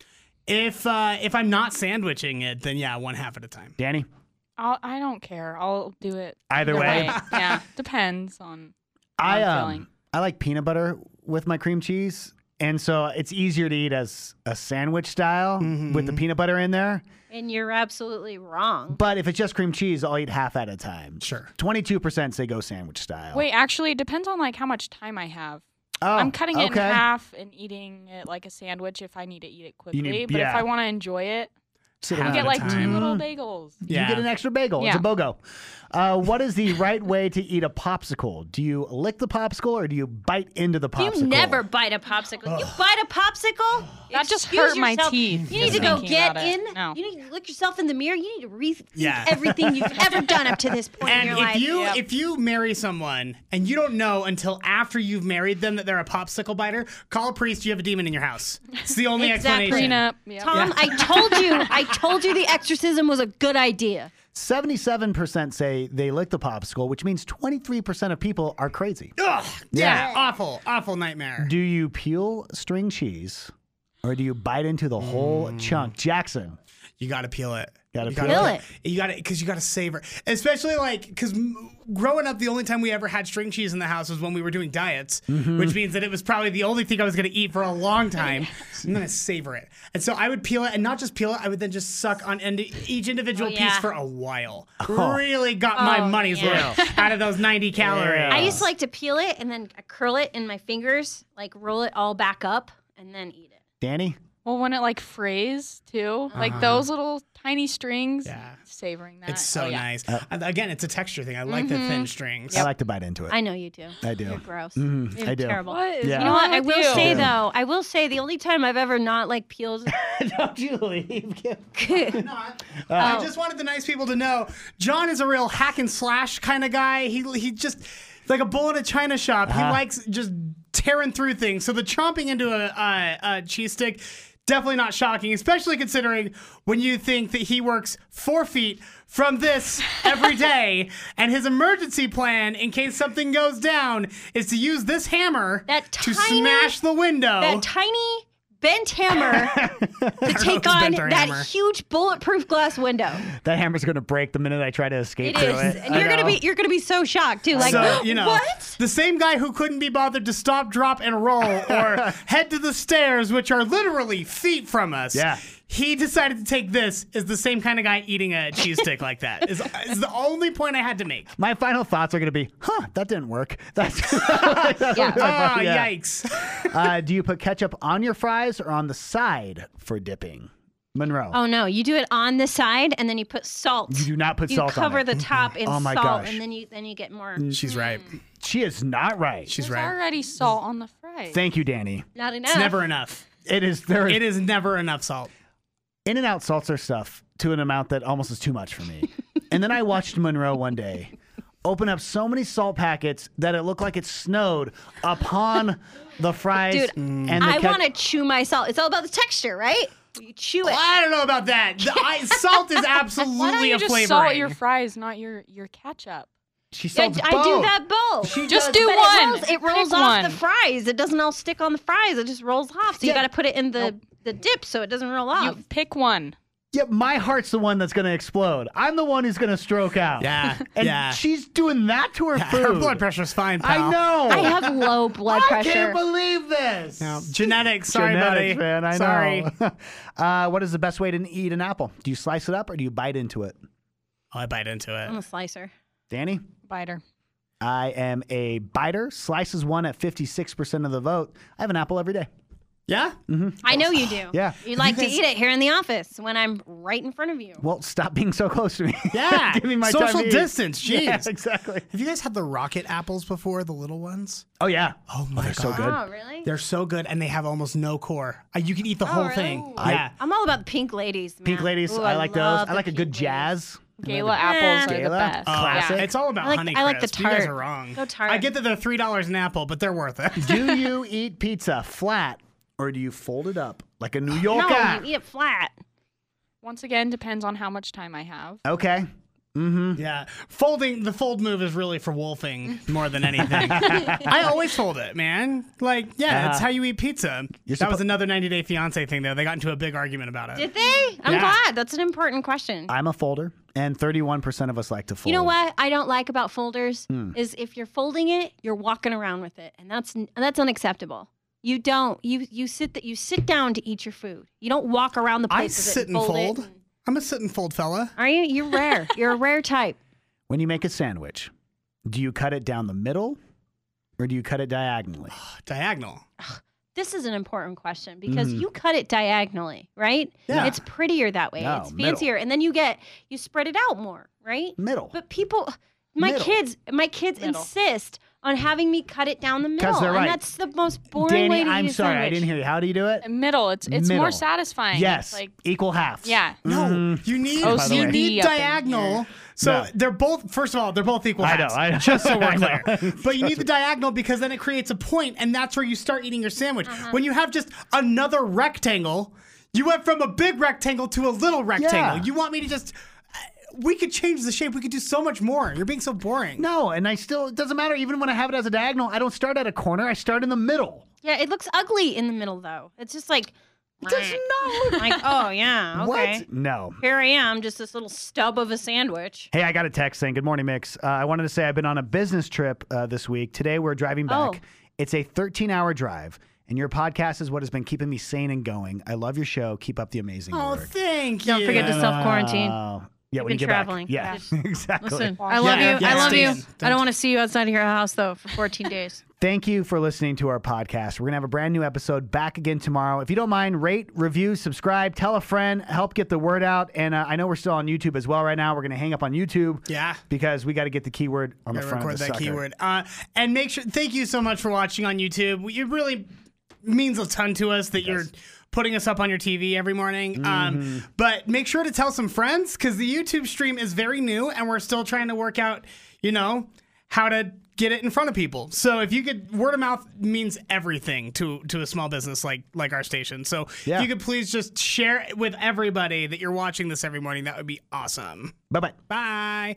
If uh if I'm not sandwiching it, then yeah, one half at a time. Danny. I'll, I don't care. I'll do it Either way. yeah, depends on. I I'm um feeling. I like peanut butter with my cream cheese, and so it's easier to eat as a sandwich style with the peanut butter in there. And you're absolutely wrong. But if it's just cream cheese, I'll eat half at a time. Sure. Twenty-two percent say go sandwich style. Wait, actually, it depends on like how much time I have. oh, I'm cutting it okay. in half and eating it like a sandwich if I need to eat it quickly. need- but yeah. if I want to enjoy it, Sit you around get at a like two time. little bagels. You Yeah. get an extra bagel. Yeah. It's a BOGO. Uh, what is the right way to eat a popsicle? Do you lick the popsicle or do you bite into the popsicle? You never bite a popsicle. You bite a popsicle? That just Excuse hurt my yourself. teeth You need just to go thinking get about it. in. No. You need to look yourself in the mirror. You need to rethink Yeah. everything you've ever done up to this point And in your if life. you Yep. if you marry someone and you don't know until after you've married them that they're a popsicle biter, call a priest. You have a demon in your house. It's the only Exactly. explanation. Prenup. Yep. Tom, I told you. I told you the exorcism was a good idea. seventy-seven percent say they lick the popsicle, which means twenty-three percent of people are crazy. Ugh, yeah, Yeah. awful, awful nightmare. Do you peel string cheese or do you bite into the whole chunk? Jackson. You got to peel it. Gotta You peel gotta- it. You got to because you got to savor, especially like because growing up, the only time we ever had string cheese in the house was when we were doing diets, Mm-hmm. which means that it was probably the only thing I was going to eat for a long time. I'm going to savor it, and so I would peel it, and not just peel it, I would then just suck on end- each individual Oh, piece yeah. for a while. Oh. Really got my Oh, money's yeah. worth out of those ninety calories. Yeah. I used to like to peel it and then curl it in my fingers, like roll it all back up, and then eat it. Danny? Well, when it like frays too, like Uh-huh. those little tiny strings. Yeah. Savoring that. It's so Oh, yeah. nice. And again, it's a texture thing. I like the thin strings. I like to bite into it. I know you do. I do. You're gross. Mhm, You're I do. terrible. What is Yeah. You know what? I wrong will with you? say though, I will say the only time I've ever not like peeled. Don't you leave. Not. I just wanted the nice people to know John is a real hack and slash kind of guy. He he just like a bull in a china shop. He Uh-huh. likes just tearing through things. So the chomping into a, a, a cheese stick, definitely not shocking, especially considering when you think that he works four feet from this every day, and his emergency plan in case something goes down is to use this hammer That to tiny- smash the window. That tiny bent hammer to take who's on bent our that hammer. huge bulletproof glass window. That hammer's going to break the minute I try to escape It through is, it. and I you're gonna know. be you're gonna be so shocked too. Like, so, you know, what? the same guy who couldn't be bothered to stop, drop, and roll or head to the stairs, which are literally feet from us. Yeah. He decided to take this is the same kind of guy eating a cheese stick like that. Is, is the only point I had to make. My final thoughts are going to be, huh, that didn't work. That's, that's Yeah. Ah, yeah. yikes. Uh, do you put ketchup on your fries or on the side for dipping? Monroe. Oh no, you do it on the side and then you put salt. You do not put You salt on cover it. the top in Oh my salt, gosh. and then you then you get more. She's right. She is not right. She's There's right. already salt on the fries. Thank you, Danny. Not enough. It's never enough. It is there. It is never enough salt. In-N-Out salts their stuff to an amount that almost is too much for me. And then I watched Monroe one day open up so many salt packets that it looked like it snowed upon the fries. Dude, and the I ket- want to chew my salt. It's all about the texture, right? You chew it. I don't know about that. The, I, salt is absolutely Why don't you a just flavoring. salt your fries, not your your ketchup? She Yeah, salts I both. do that both. She Just does- do But one. It rolls, it rolls Pick off one. the fries. It doesn't all stick on the fries. It just rolls off. So you Yeah. got to put it in the, the dip so it doesn't roll off. You pick one. Yeah, my heart's the one that's going to explode. I'm the one who's going to stroke out. Yeah, and yeah. she's doing that to her Yeah, food. her blood pressure's fine, pal. I know. I have low blood pressure. I can't believe this. No, genetics. Sorry, Genetics, buddy. man. I Sorry. know. uh, what is the best way to eat an apple? Do you slice it up or do you bite into it? Oh, I bite into it. I'm a slicer. Danny? Biter. I am a biter. Slices one at fifty-six percent of the vote. I have an apple every day. Yeah? Mm-hmm. I know you do. Yeah. You like You to guys- eat it here in the office when I'm right in front of you. Well, stop being so close to me. Yeah. Give me my Social time to eat. distance. Jeez. Yeah, exactly. Have you guys had the rocket apples before, the little ones? Oh, yeah. Oh, my they're God. so good. Oh, really? They're so good, and they have almost no core. Uh, you can eat the Oh, whole really? thing. I- yeah. I'm all about the pink ladies. Man. Pink ladies, Ooh, I like those. love I the like a pink good ladies. jazz. Gala apples are the Gala? best. Oh, Classic. It's all about I like- Honey I like the Crisp. You guys tart. are wrong. Go tart. I get that they're three dollars an apple, but they're worth it. Do you eat pizza flat or do you fold it up like a New Yorker? No, you eat it flat. Once again, depends on how much time I have. Okay. Mm-hmm. Yeah. Folding, the fold move is really for wolfing more than anything. I always fold it, man. Like, yeah, that's Uh, how you eat pizza. you're That was suppo- another ninety Day Fiancé thing, though. They got into a big argument about it. Did they? I'm Yeah. glad. That's an important question. I'm a folder, and thirty-one percent of us like to fold. You know what I don't like about folders Hmm. is if you're folding it, you're walking around with it, and that's that's unacceptable. You don't. You you sit that you sit down to eat your food. You don't walk around the I place with sit it and and fold, fold. it. and- I'm a sit and fold fella. Are you? You're rare. You're a rare type. When you make a sandwich, do you cut it down the middle or do you cut it diagonally? Diagonal. This is an important question because Mhm. you cut it diagonally, right? Yeah. It's prettier that way. No, it's middle. fancier, and then you get you spread it out more, right? Middle. But people, my Middle. kids, my kids Middle. insist on having me cut it down the middle, they're right. and that's the most boring Danny, way to I'm eat a sorry, I sandwich. didn't hear you. How do you do it? Middle. It's it's Middle. more satisfying. Yes, It's like equal halves. yeah. No, Mhm. you need O By the you way. need up in diagonal. here. So No. they're both. First of all, they're both equal I know, halves. I know. Just so we're I know. clear. But you need the diagonal because then it creates a point, and that's where you start eating your sandwich. Uh-huh. When you have just another rectangle, you went from a big rectangle to a little rectangle. Yeah. You want me to just? We could change the shape. We could do so much more. You're being so boring. No, and I still, it doesn't matter. Even when I have it as a diagonal, I don't start at a corner. I start in the middle. Yeah, it looks ugly in the middle though. It's just like It does not look like oh yeah, okay. What? No. Here I am, just this little stub of a sandwich. Hey, I got a text saying, good morning, Mix. Uh, I wanted to say I've been on a business trip uh, this week. Today we're driving back. Oh. It's a thirteen-hour drive, and your podcast is what has been keeping me sane and going. I love your show. Keep up the amazing Oh, work. thank you. Don't forget to self-quarantine. Oh. Yeah, You've when you been get traveling. back. Yeah, Just exactly. Listen, I love Yeah, you. yeah, I love stay you. in. I Don't- don't want to see you outside of your house though for fourteen days. Thank you for listening to our podcast. We're going to have a brand new episode back again tomorrow. If you don't mind, rate, review, subscribe, tell a friend, help get the word out. And uh, I know we're still on YouTube as well right now. We're going to hang up on YouTube. Yeah. Because we got to get the keyword on the Gotta front record of the that sucker. keyword. Uh, and make sure. Thank you so much for watching on YouTube. It really means a ton to us that you're putting us up on your T V every morning. Mm-hmm. Um, but make sure to tell some friends because the YouTube stream is very new and we're still trying to work out, you know, how to get it in front of people. So if you could, word of mouth means everything to to a small business like like our station. So Yeah. if you could please just share it with everybody that you're watching this every morning, that would be awesome. Bye-bye. Bye.